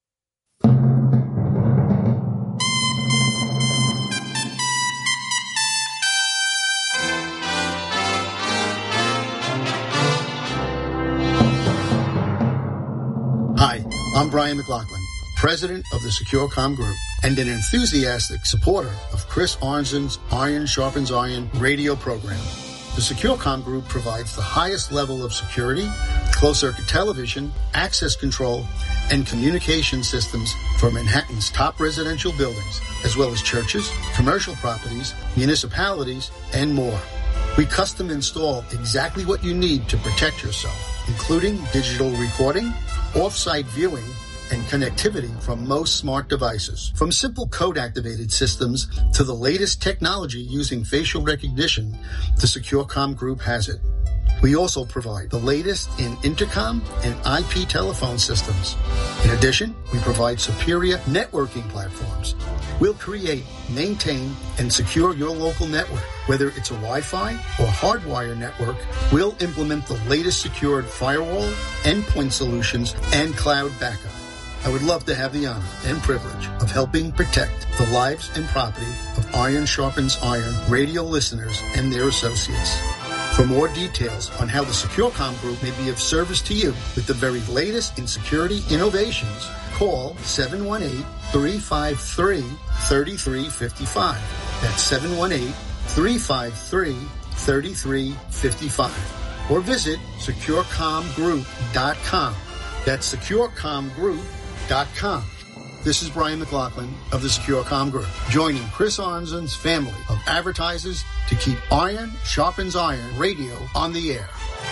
Hi, I'm Brian McLaughlin, president of the SecureCom Group and an enthusiastic supporter of Chris Arnzen's Iron Sharpens Iron radio program. The SecureCom Group provides the highest level of security, closed-circuit television, access control, and communication systems for Manhattan's top residential buildings, as well as churches, commercial properties, municipalities, and more. We custom install exactly what you need to protect yourself, including digital recording, off-site viewing, and connectivity from most smart devices. From simple code-activated systems to the latest technology using facial recognition, the SecureCom Group has it. We also provide the latest in intercom and I P telephone systems. In addition, we provide superior networking platforms. We'll create, maintain, and secure your local network. Whether it's a Wi-Fi or hardwire network, we'll implement the latest secured firewall, endpoint solutions, and cloud backup. I would love to have the honor and privilege of helping protect the lives and property of Iron Sharpens Iron radio listeners and their associates. For more details on how the SecureCom Group may be of service to you with the very latest in security innovations, call seven one eight, three five three, three three five five. That's seven one eight, three five three, three three five five. Or visit secure com group dot com. That's secure com group dot com. This is Brian McLaughlin of the SecureCom Group, joining Chris Arnzen's family of advertisers to keep Iron Sharpens Iron radio on the air.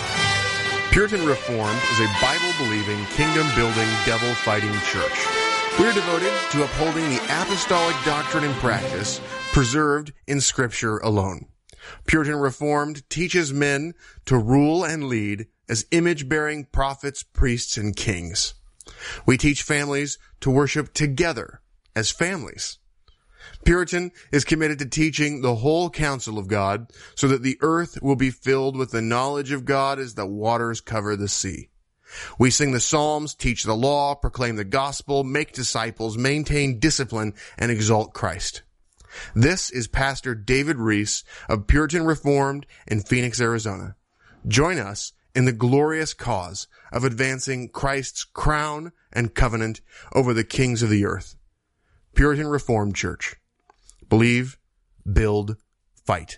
Puritan Reformed is a Bible-believing, kingdom-building, devil-fighting church. We're devoted to upholding the apostolic doctrine and practice preserved in Scripture alone. Puritan Reformed teaches men to rule and lead as image-bearing prophets, priests, and kings. We teach families to worship together as families. Puritan is committed to teaching the whole counsel of God so that the earth will be filled with the knowledge of God as the waters cover the sea. We sing the Psalms, teach the law, proclaim the gospel, make disciples, maintain discipline, and exalt Christ. This is Pastor David Reese of Puritan Reformed in Phoenix, Arizona. Join us in the glorious cause of advancing Christ's crown and covenant over the kings of the earth. Puritan Reformed Church. Believe, build, fight.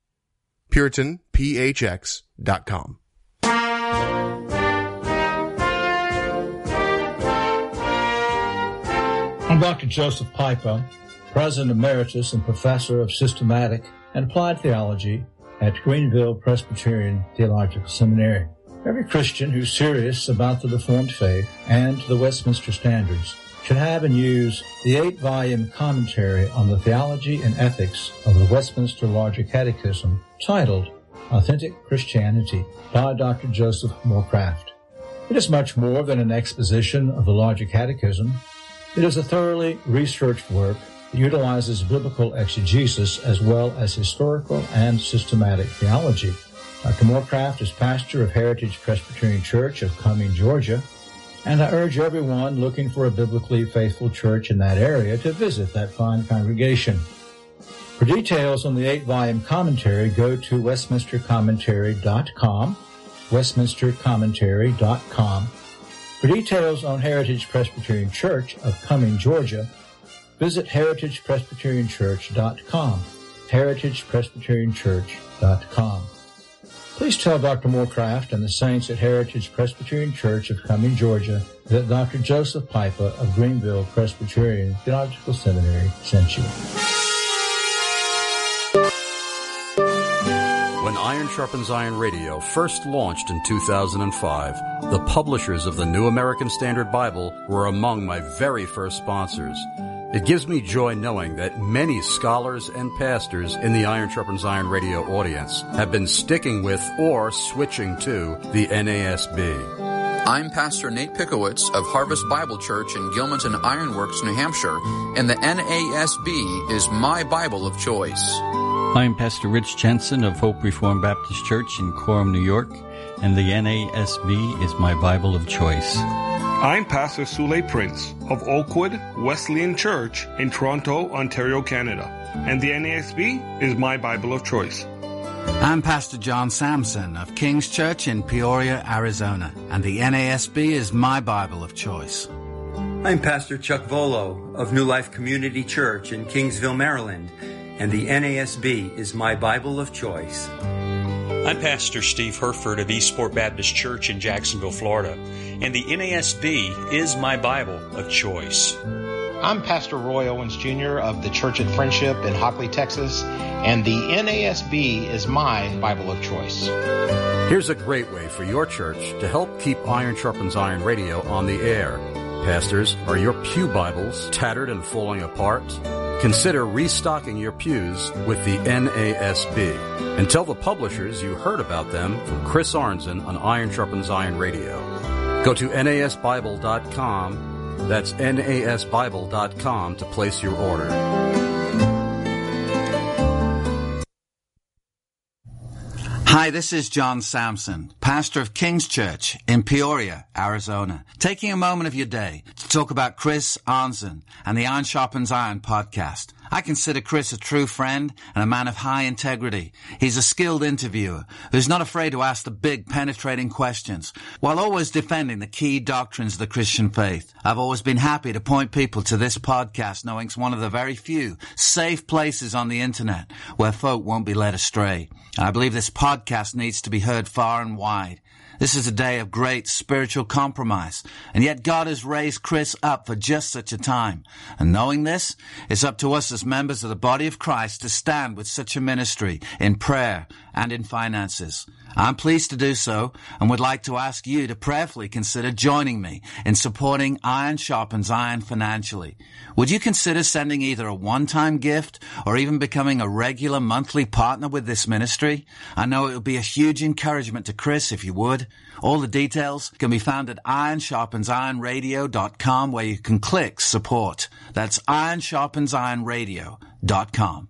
Puritan P H X dot com. I'm Doctor Joseph Piper, President Emeritus and Professor of Systematic and Applied Theology at Greenville Presbyterian Theological Seminary. Every Christian who's serious about the Reformed faith and the Westminster Standards should have and use the eight-volume commentary on the theology and ethics of the Westminster Larger Catechism titled Authentic Christianity by Doctor Joseph Moorcraft. It is much more than an exposition of the Larger Catechism. It is a thoroughly researched work that utilizes biblical exegesis as well as historical and systematic theology. Doctor Moorcraft is pastor of Heritage Presbyterian Church of Cumming, Georgia, and I urge everyone looking for a biblically faithful church in that area to visit that fine congregation. For details on the eight-volume commentary, go to westminster commentary dot com, westminster commentary dot com. For details on Heritage Presbyterian Church of Cumming, Georgia, visit heritage presbyterian church dot com, heritage presbyterian church dot com. Please tell Doctor Moorcraft and the saints at Heritage Presbyterian Church of Cumming, Georgia, that Doctor Joseph Piper of Greenville Presbyterian Theological Seminary sent you. When Iron Sharpens Iron Radio first launched in two thousand five, the publishers of the New American Standard Bible were among my very first sponsors. It gives me joy knowing that many scholars and pastors in the Iron Sharpens Iron radio audience have been sticking with or switching to the N A S B. I'm Pastor Nate Pickowitz of Harvest Bible Church in Gilmanton Ironworks, New Hampshire, and the N A S B is my Bible of choice. I'm Pastor Rich Jensen of Hope Reformed Baptist Church in Coram, New York, and the N A S B is my Bible of choice. I'm Pastor Sule Prince of Oakwood Wesleyan Church in Toronto, Ontario, Canada, and the N A S B is my Bible of choice. I'm Pastor John Sampson of King's Church in Peoria, Arizona, and the N A S B is my Bible of choice. I'm Pastor Chuck Volo of New Life Community Church in Kingsville, Maryland, and the N A S B is my Bible of choice. I'm Pastor Steve Herford of Eastport Baptist Church in Jacksonville, Florida, and the N A S B is my Bible of choice. I'm Pastor Roy Owens Junior of the Church at Friendship in Hockley, Texas, and the N A S B is my Bible of choice. Here's a great way for your church to help keep Iron Sharpens Iron Radio on the air. Pastors, are your pew Bibles tattered and falling apart? Consider restocking your pews with the N A S B. And tell the publishers you heard about them from Chris Arnzen on Iron Sharpens Iron Radio. Go to N A S Bible dot com. That's N A S Bible dot com to place your order. Hi, this is John Sampson, pastor of King's Church in Peoria, Arizona, taking a moment of your day to talk about Chris Arnzen and the Iron Sharpens Iron podcast. I consider Chris a true friend and a man of high integrity. He's a skilled interviewer who's not afraid to ask the big, penetrating questions while always defending the key doctrines of the Christian faith. I've always been happy to point people to this podcast, knowing it's one of the very few safe places on the internet where folk won't be led astray. I believe this podcast needs to be heard far and wide. This is a day of great spiritual compromise, and yet God has raised Chris up for just such a time. And knowing this, it's up to us as members of the body of Christ to stand with such a ministry in prayer and in finances. I'm pleased to do so and would like to ask you to prayerfully consider joining me in supporting Iron Sharpens Iron financially. Would you consider sending either a one-time gift or even becoming a regular monthly partner with this ministry? I know it would be a huge encouragement to Chris if you would. All the details can be found at iron sharpens iron radio dot com, where you can click support. That's iron sharpens iron radio dot com.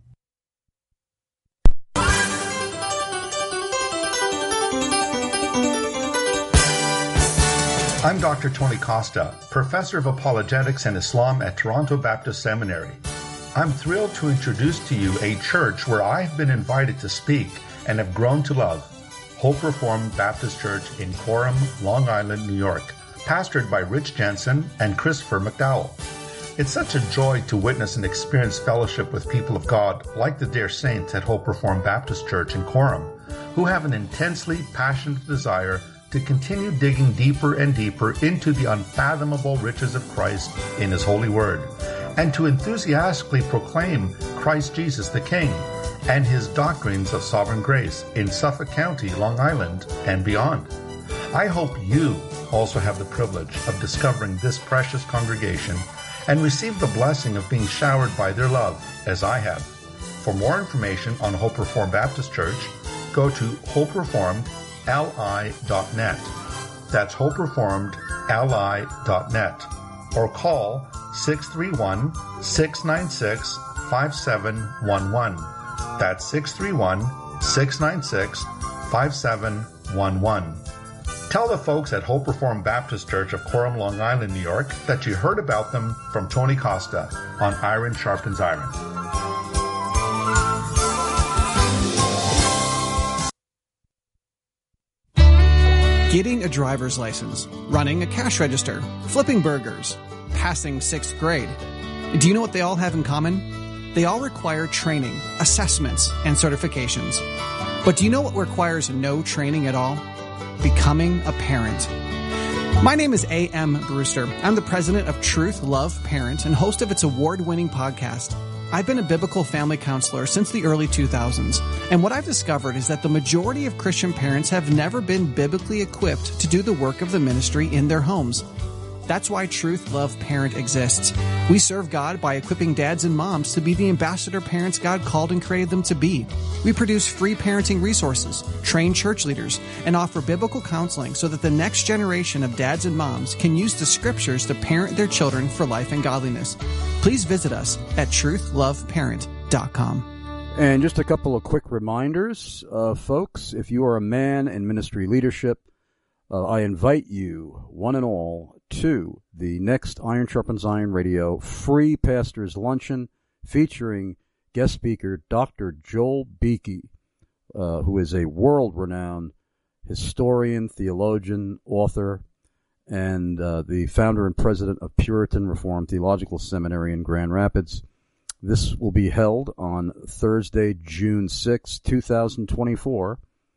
I'm Doctor Tony Costa, Professor of Apologetics and Islam at Toronto Baptist Seminary. I'm thrilled to introduce to you a church where I've been invited to speak and have grown to love, Hope Reformed Baptist Church in Coram, Long Island, New York, pastored by Rich Jensen and Christopher McDowell. It's such a joy to witness and experience fellowship with people of God like the dear saints at Hope Reformed Baptist Church in Coram, who have an intensely passionate desire to continue digging deeper and deeper into the unfathomable riches of Christ in His holy word, and to enthusiastically proclaim Christ Jesus the King and His doctrines of sovereign grace in Suffolk County, Long Island, and beyond. I hope you also have the privilege of discovering this precious congregation and receive the blessing of being showered by their love, as I have. For more information on Hope Reformed Baptist Church, go to hope reformed L I dot net. That's hope reformed L I dot net. Or call six three one, six nine six, five seven one one. That's six three one, six nine six, five seven one one. Tell the folks at Hope Reformed Baptist Church of Coram, Long Island, New York that you heard about them from Tony Costa on Iron Sharpens Iron. Getting a driver's license, running a cash register, flipping burgers, passing sixth grade. Do you know what they all have in common? They all require training, assessments, and certifications. But do you know what requires no training at all? Becoming a parent. My name is A M Brewster. I'm the president of Truth Love Parent and host of its award-winning podcast. I've been a biblical family counselor since the early two thousands, and what I've discovered is that the majority of Christian parents have never been biblically equipped to do the work of the ministry in their homes. That's why Truth Love Parent exists. We serve God by equipping dads and moms to be the ambassador parents God called and created them to be. We produce free parenting resources, train church leaders, and offer biblical counseling so that the next generation of dads and moms can use the scriptures to parent their children for life and godliness. Please visit us at truth love parent dot com. And just a couple of quick reminders, uh, folks. If you are a man in ministry leadership, uh, I invite you, one and all, to the next Iron Sharpens Iron Radio free pastors luncheon featuring guest speaker Doctor Joel Beakey, uh, who is a world-renowned historian, theologian, author, and uh, the founder and president of Puritan Reformed Theological Seminary in Grand Rapids. This will be held on Thursday, June sixth, two thousand twenty-four,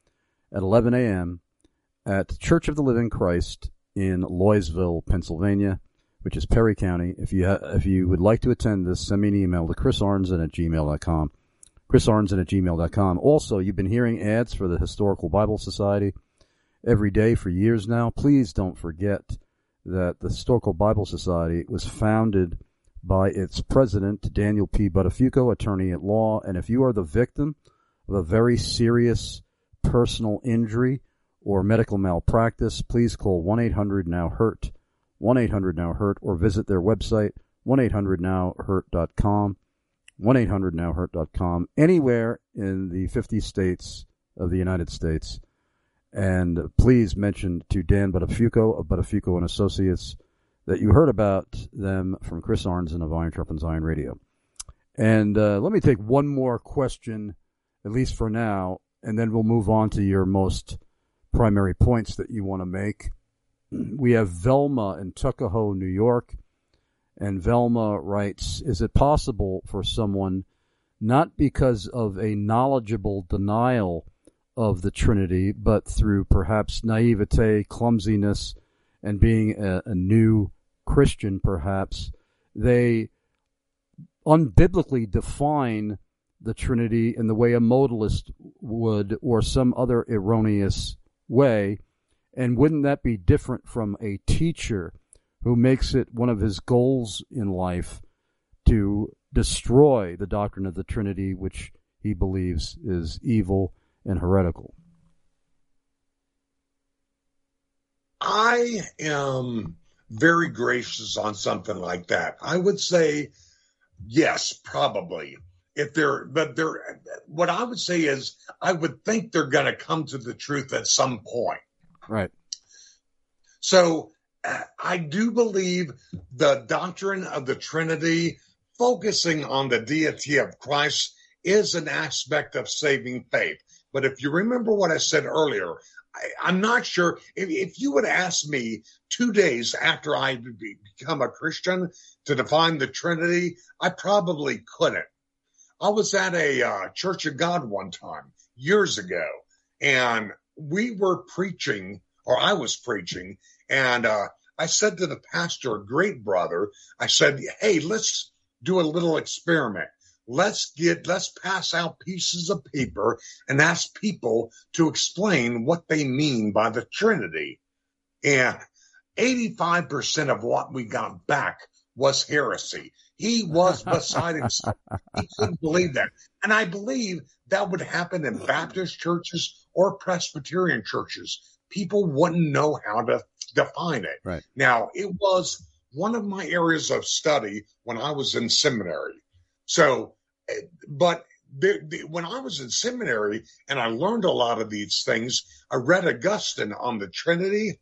at eleven a.m. at Church of the Living Christ in Loysville, Pennsylvania, which is Perry County. If you ha- if you would like to attend this, send me an email to chris arnzen at gmail dot com. chris arnzen at gmail dot com. Also, you've been hearing ads for the Historical Bible Society every day for years now. Please don't forget that the Historical Bible Society was founded by its president, Daniel P. Buttafuoco, attorney at law. And if you are the victim of a very serious personal injury or medical malpractice, please call one eight hundred now hurt, one eight hundred now hurt, or visit their website, one eight hundred now hurt dot com, one eight hundred now hurt dot com, anywhere in the fifty states of the United States. And please mention to Dan Buttafuoco of Buttafuoco and Associates that you heard about them from Chris Arnzen of Iron Sharpens Iron Radio. And uh, let me take one more question, at least for now, and then we'll move on to your most primary points that you want to make. We have Velma in Tuckahoe, New York, and Velma writes, is it possible for someone, not because of a knowledgeable denial of the Trinity, but through perhaps naivete, clumsiness, and being a, a new Christian perhaps, they unbiblically define the Trinity in the way a modalist would or some other erroneous way? And wouldn't that be different from a teacher who makes it one of his goals in life to destroy the doctrine of the Trinity, which he believes is evil and heretical? I am very gracious on something like that. I would say yes, probably. If they're, but they're, what I would say is I would think they're going to come to the truth at some point. Right. So uh, I do believe the doctrine of the Trinity, focusing on the deity of Christ, is an aspect of saving faith. But if you remember what I said earlier, I, I'm not sure if, if you would ask me two days after I become a Christian to define the Trinity, I probably couldn't. I was at a uh, Church of God one time years ago, and we were preaching, or I was preaching, and uh, I said to the pastor, a great brother, I said, hey, let's do a little experiment. Let's get, let's pass out pieces of paper and ask people to explain what they mean by the Trinity. And eighty-five percent of what we got back was heresy. He was beside himself. He couldn't believe that. And I believe that would happen in Baptist churches or Presbyterian churches. People wouldn't know how to define it. Right. Now, it was one of my areas of study when I was in seminary. So, but the, the, when I was in seminary and I learned a lot of these things, I read Augustine on the Trinity,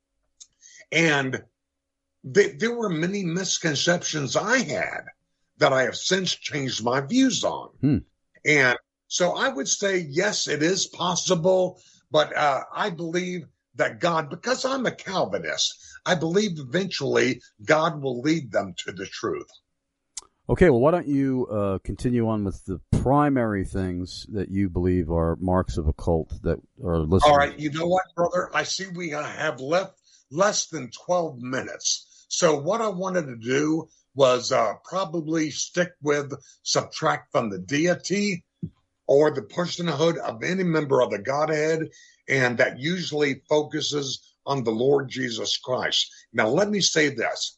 and they, there were many misconceptions I had that I have since changed my views on. Hmm. And so I would say, yes, it is possible, but uh, I believe that God, because I'm a Calvinist, I believe eventually God will lead them to the truth. Okay, well, why don't you uh, continue on with the primary things that you believe are marks of a cult that are listening? All right, you know what, brother? I see we have left less than twelve minutes. So what I wanted to do was uh, probably stick with subtract from the deity or the personhood of any member of the Godhead, and that usually focuses on the Lord Jesus Christ. Now, let me say this.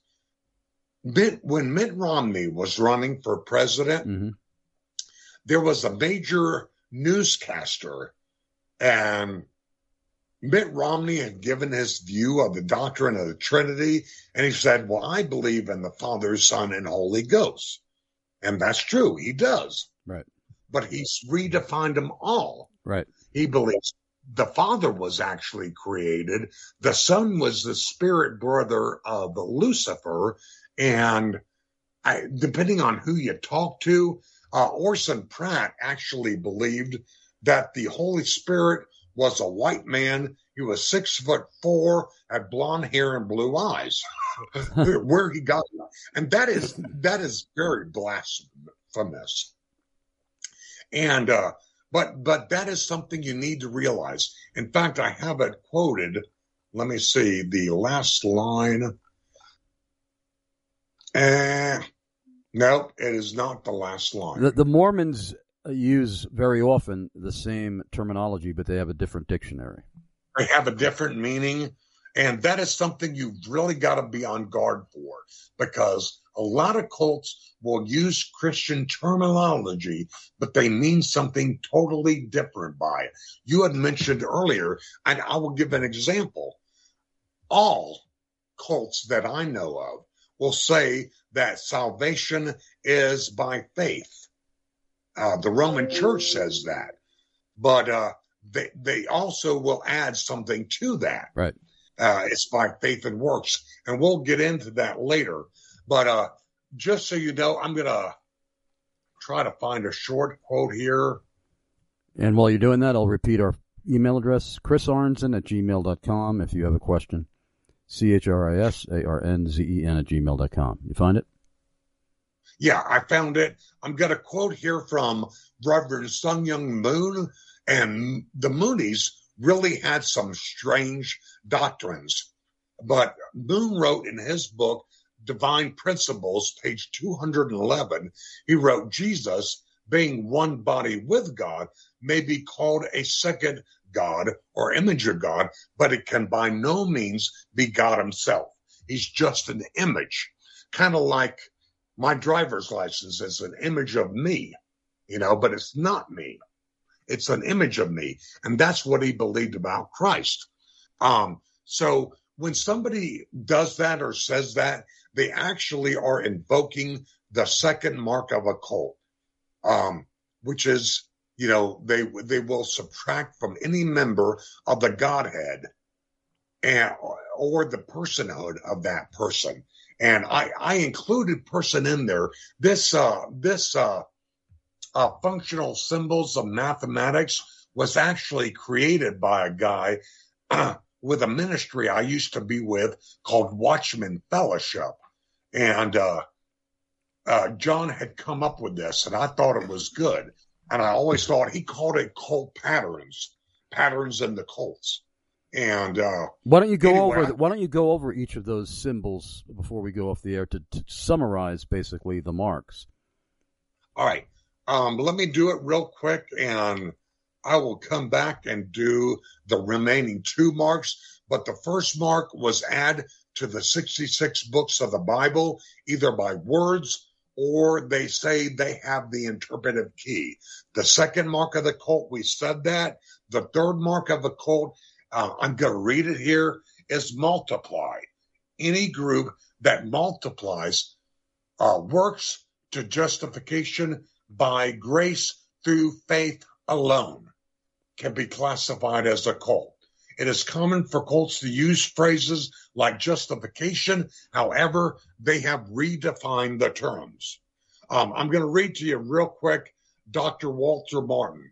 When Mitt Romney was running for president, mm-hmm. there was a major newscaster, and Mitt Romney had given his view of the doctrine of the Trinity, and he said, well, I believe in the Father, Son, and Holy Ghost. And that's true. He does. Right. But he's redefined them all. Right. He believes the Father was actually created. The Son was the spirit brother of Lucifer. And I, depending on who you talk to, uh, Orson Pratt actually believed that the Holy Spirit was a white man. He was six foot four, had blonde hair and blue eyes. Where he got it. And that is, that is very blasphemous. And, uh, But but that is something you need to realize. In fact, I have it quoted. Let me see the last line. Uh, nope, it is not the last line. The, the Mormons use very often the same terminology, but they have a different dictionary. They have a different meaning, and that is something you've really got to be on guard for, because a lot of cults will use Christian terminology, but they mean something totally different by it. You had mentioned earlier, and I will give an example. All cults that I know of will say that salvation is by faith. Uh, the Roman Church says that, but uh, they they also will add something to that. Right. Uh, it's by faith and works, and we'll get into that later. But uh, just so you know, I'm going to try to find a short quote here. And while you're doing that, I'll repeat our email address, chris arnzen at gmail dot com, if you have a question. C H R I S A R N Z E N at gmail dot com. You find it? Yeah, I found it. I'm going to quote here from Reverend Sun Myung Moon, and the Moonies really had some strange doctrines. But Moon wrote in his book, Divine Principles, page two hundred eleven, he wrote, Jesus, being one body with God, may be called a second God or image of God, but it can by no means be God himself. He's just an image, kind of like my driver's license is an image of me, you know, but it's not me. It's an image of me. And that's what he believed about Christ. Um, so when somebody does that or says that, they actually are invoking the second mark of a cult, um, which is, you know, they they will subtract from any member of the Godhead and or the personhood of that person. And I, I included person in there. This uh, this uh, uh, functional symbols of mathematics was actually created by a guy uh, with a ministry I used to be with called Watchman Fellowship. And uh, uh, John had come up with this, and I thought it was good. And I always thought he called it cult patterns, patterns in the cults. And uh, why don't you go anyway, over? Why don't you go over each of those symbols before we go off the air to, to summarize basically the marks? All right, um, let me do it real quick, and I will come back and do the remaining two marks. But the first mark was add to the sixty-six books of the Bible, either by words or they say they have the interpretive key. The second mark of the cult, we said that. The third mark of the cult, uh, I'm going to read it here, is multiply. Any group that multiplies uh, works to justification by grace through faith alone can be classified as a cult. It is common for cults to use phrases like justification. However, they have redefined the terms. Um, I'm going to read to you real quick Doctor Walter Martin.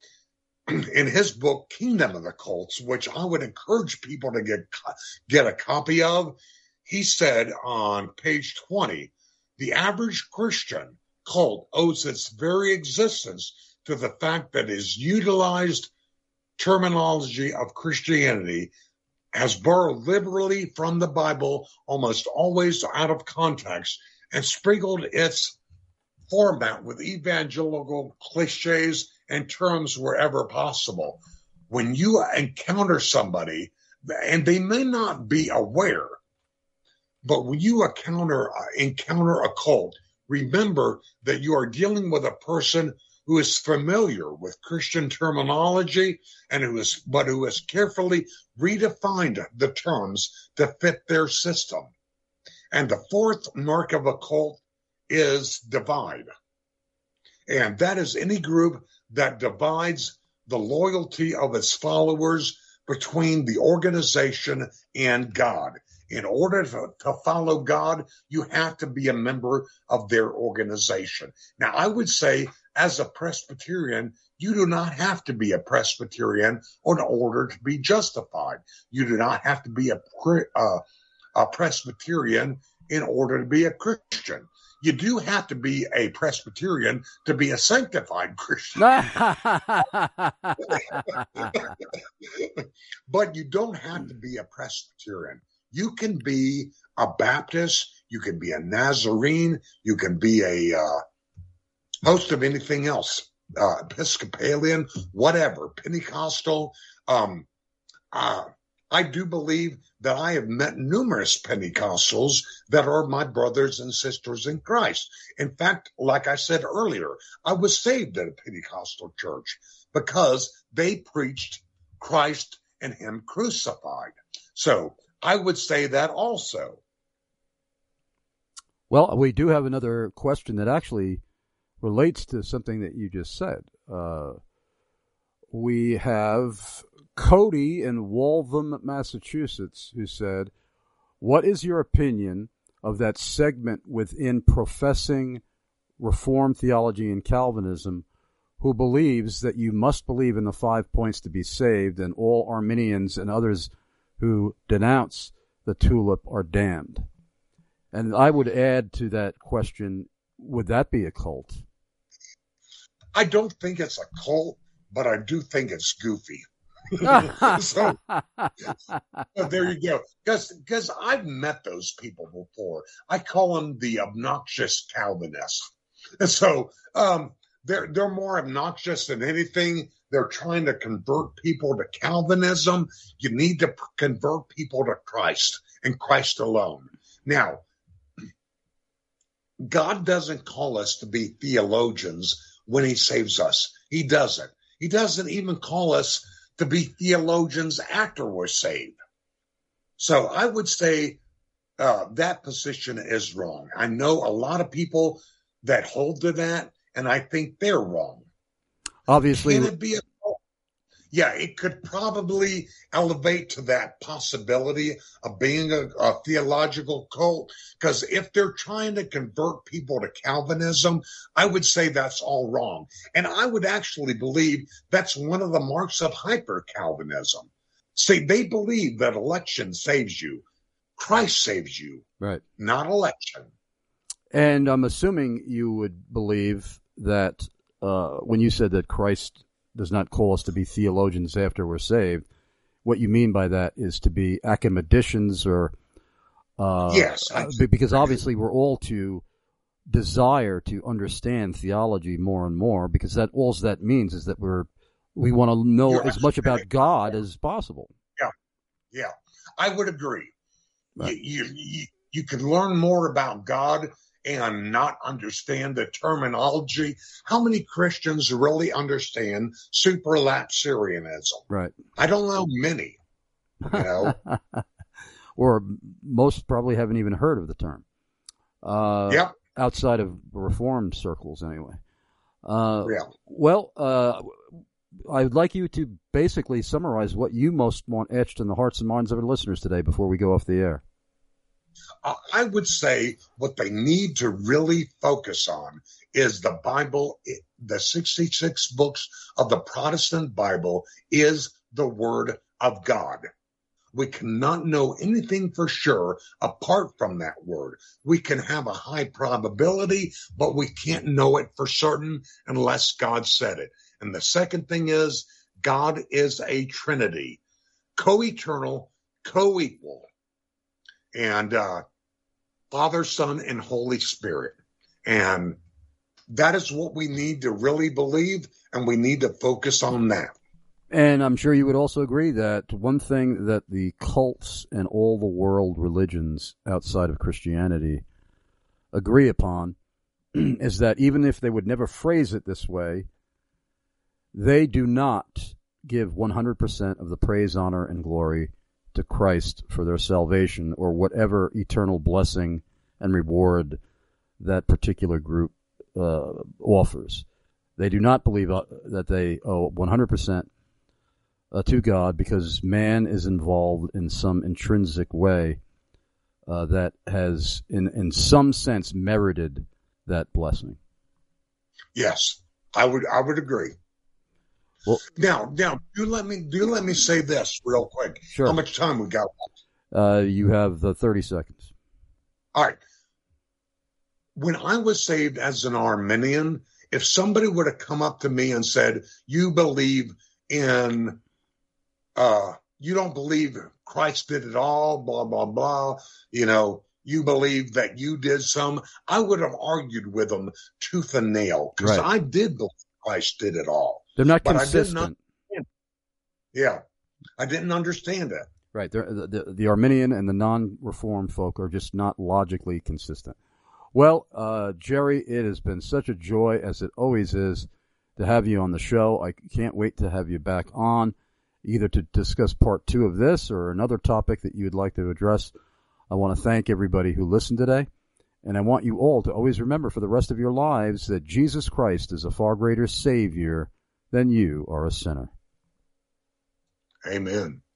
In his book, Kingdom of the Cults, which I would encourage people to get, get a copy of, he said on page twenty, the average Christian cult owes its very existence to the fact that it is utilized terminology of Christianity has borrowed liberally from the Bible, almost always out of context, and sprinkled its format with evangelical cliches and terms wherever possible. When you encounter somebody, and they may not be aware, but when you encounter, encounter a cult, remember that you are dealing with a person who is familiar with Christian terminology and who is, but who has carefully redefined the terms to fit their system. And the fourth mark of a cult is divide. And that is any group that divides the loyalty of its followers between the organization and God. In order to, to follow God, you have to be a member of their organization. Now, I would say, as a Presbyterian, you do not have to be a Presbyterian in order to be justified. You do not have to be a, uh, a Presbyterian in order to be a Christian. you do have to be a Presbyterian to be a sanctified Christian. But you don't have to be a Presbyterian. You can be a Baptist, you can be a Nazarene, you can be a uh, host of anything else, uh, Episcopalian, whatever, Pentecostal. Um, uh, I do believe that I have met numerous Pentecostals that are my brothers and sisters in Christ. In fact, like I said earlier, I was saved at a Pentecostal church because they preached Christ and Him crucified. So I would say that also. Well, we do have another question that actually relates to something that you just said. Uh, we have Cody in Waltham, Massachusetts, who said, what is your opinion of that segment within professing Reformed theology and Calvinism who believes that you must believe in the five points to be saved, and all Arminians and others who denounce the tulip are damned? And I would add to that question, would that be a cult? I don't think it's a cult, but I do think it's goofy. So there you go. Because because I've met those people before. I call them the obnoxious Calvinists. And so um, they're they're more obnoxious than anything. They're trying to convert people to Calvinism. You need to convert people to Christ and Christ alone. Now, God doesn't call us to be theologians when He saves us. He doesn't. He doesn't even call us to be theologians after we're saved. So I would say uh, that position is wrong. I know a lot of people that hold to that, and I think they're wrong. Obviously, Can it be a cult? Yeah, it could probably elevate to that possibility of being a, a theological cult, because if they're trying to convert people to Calvinism, I would say that's all wrong. And I would actually believe that's one of the marks of hyper-Calvinism. See, they believe that election saves you. Christ saves you, right? Not election. And I'm assuming you would believe that uh, when you said that Christ does not call us to be theologians after we're saved, what you mean by that is to be academicians or uh, yes, uh, because obviously we're all to desire to understand theology more and more, because that all that means is that we're we want to know You're as much about God as possible. Yeah, yeah, I would agree. Right. You, you, you, you can learn more about God and not understand the terminology. How many Christians really understand supralapsarianism? Right. I don't know many. You know, or most probably haven't even heard of the term. Uh, yep. Outside of Reformed circles, anyway. Uh, yeah. Well, uh, I would like you to basically summarize what you most want etched in the hearts and minds of our listeners today before we go off the air. I would say what they need to really focus on is the Bible. The sixty-six books of the Protestant Bible is the Word of God. We cannot know anything for sure apart from that Word. We can have a high probability, but we can't know it for certain unless God said it. And the second thing is, God is a Trinity, co-eternal, co-equal. And uh, Father, Son, and Holy Spirit. And that is what we need to really believe, and we need to focus on that. And I'm sure you would also agree that one thing that the cults and all the world religions outside of Christianity agree upon is that even if they would never phrase it this way, they do not give one hundred percent of the praise, honor, and glory to Christ for their salvation or whatever eternal blessing and reward that particular group uh, offers. They do not believe uh, that they owe one hundred percent uh, to God, because man is involved in some intrinsic way uh, that has, in, in some sense, merited that blessing. Yes, I would. I would agree. Well, now, now, do let me do let me say this real quick. Sure. How much time we got left? Uh, you have the thirty seconds. All right. when I was saved as an Arminian, if somebody would have come up to me and said, you believe in, uh, you don't believe Christ did it all, blah, blah, blah, you know, you believe that you did some, I would have argued with them tooth and nail, because Right. I did believe Christ did it all. They're not But I consistent. didn't understand. Yeah, I didn't understand it. Right. They're, the, the, the Arminian and the non-Reformed folk are just not logically consistent. Well, uh, Jerry, it has been such a joy, as it always is, to have you on the show. I can't wait to have you back on, either to discuss part two of this or another topic that you would like to address. I want to thank everybody who listened today, and I want you all to always remember for the rest of your lives that Jesus Christ is a far greater Savior than you are a sinner. Amen.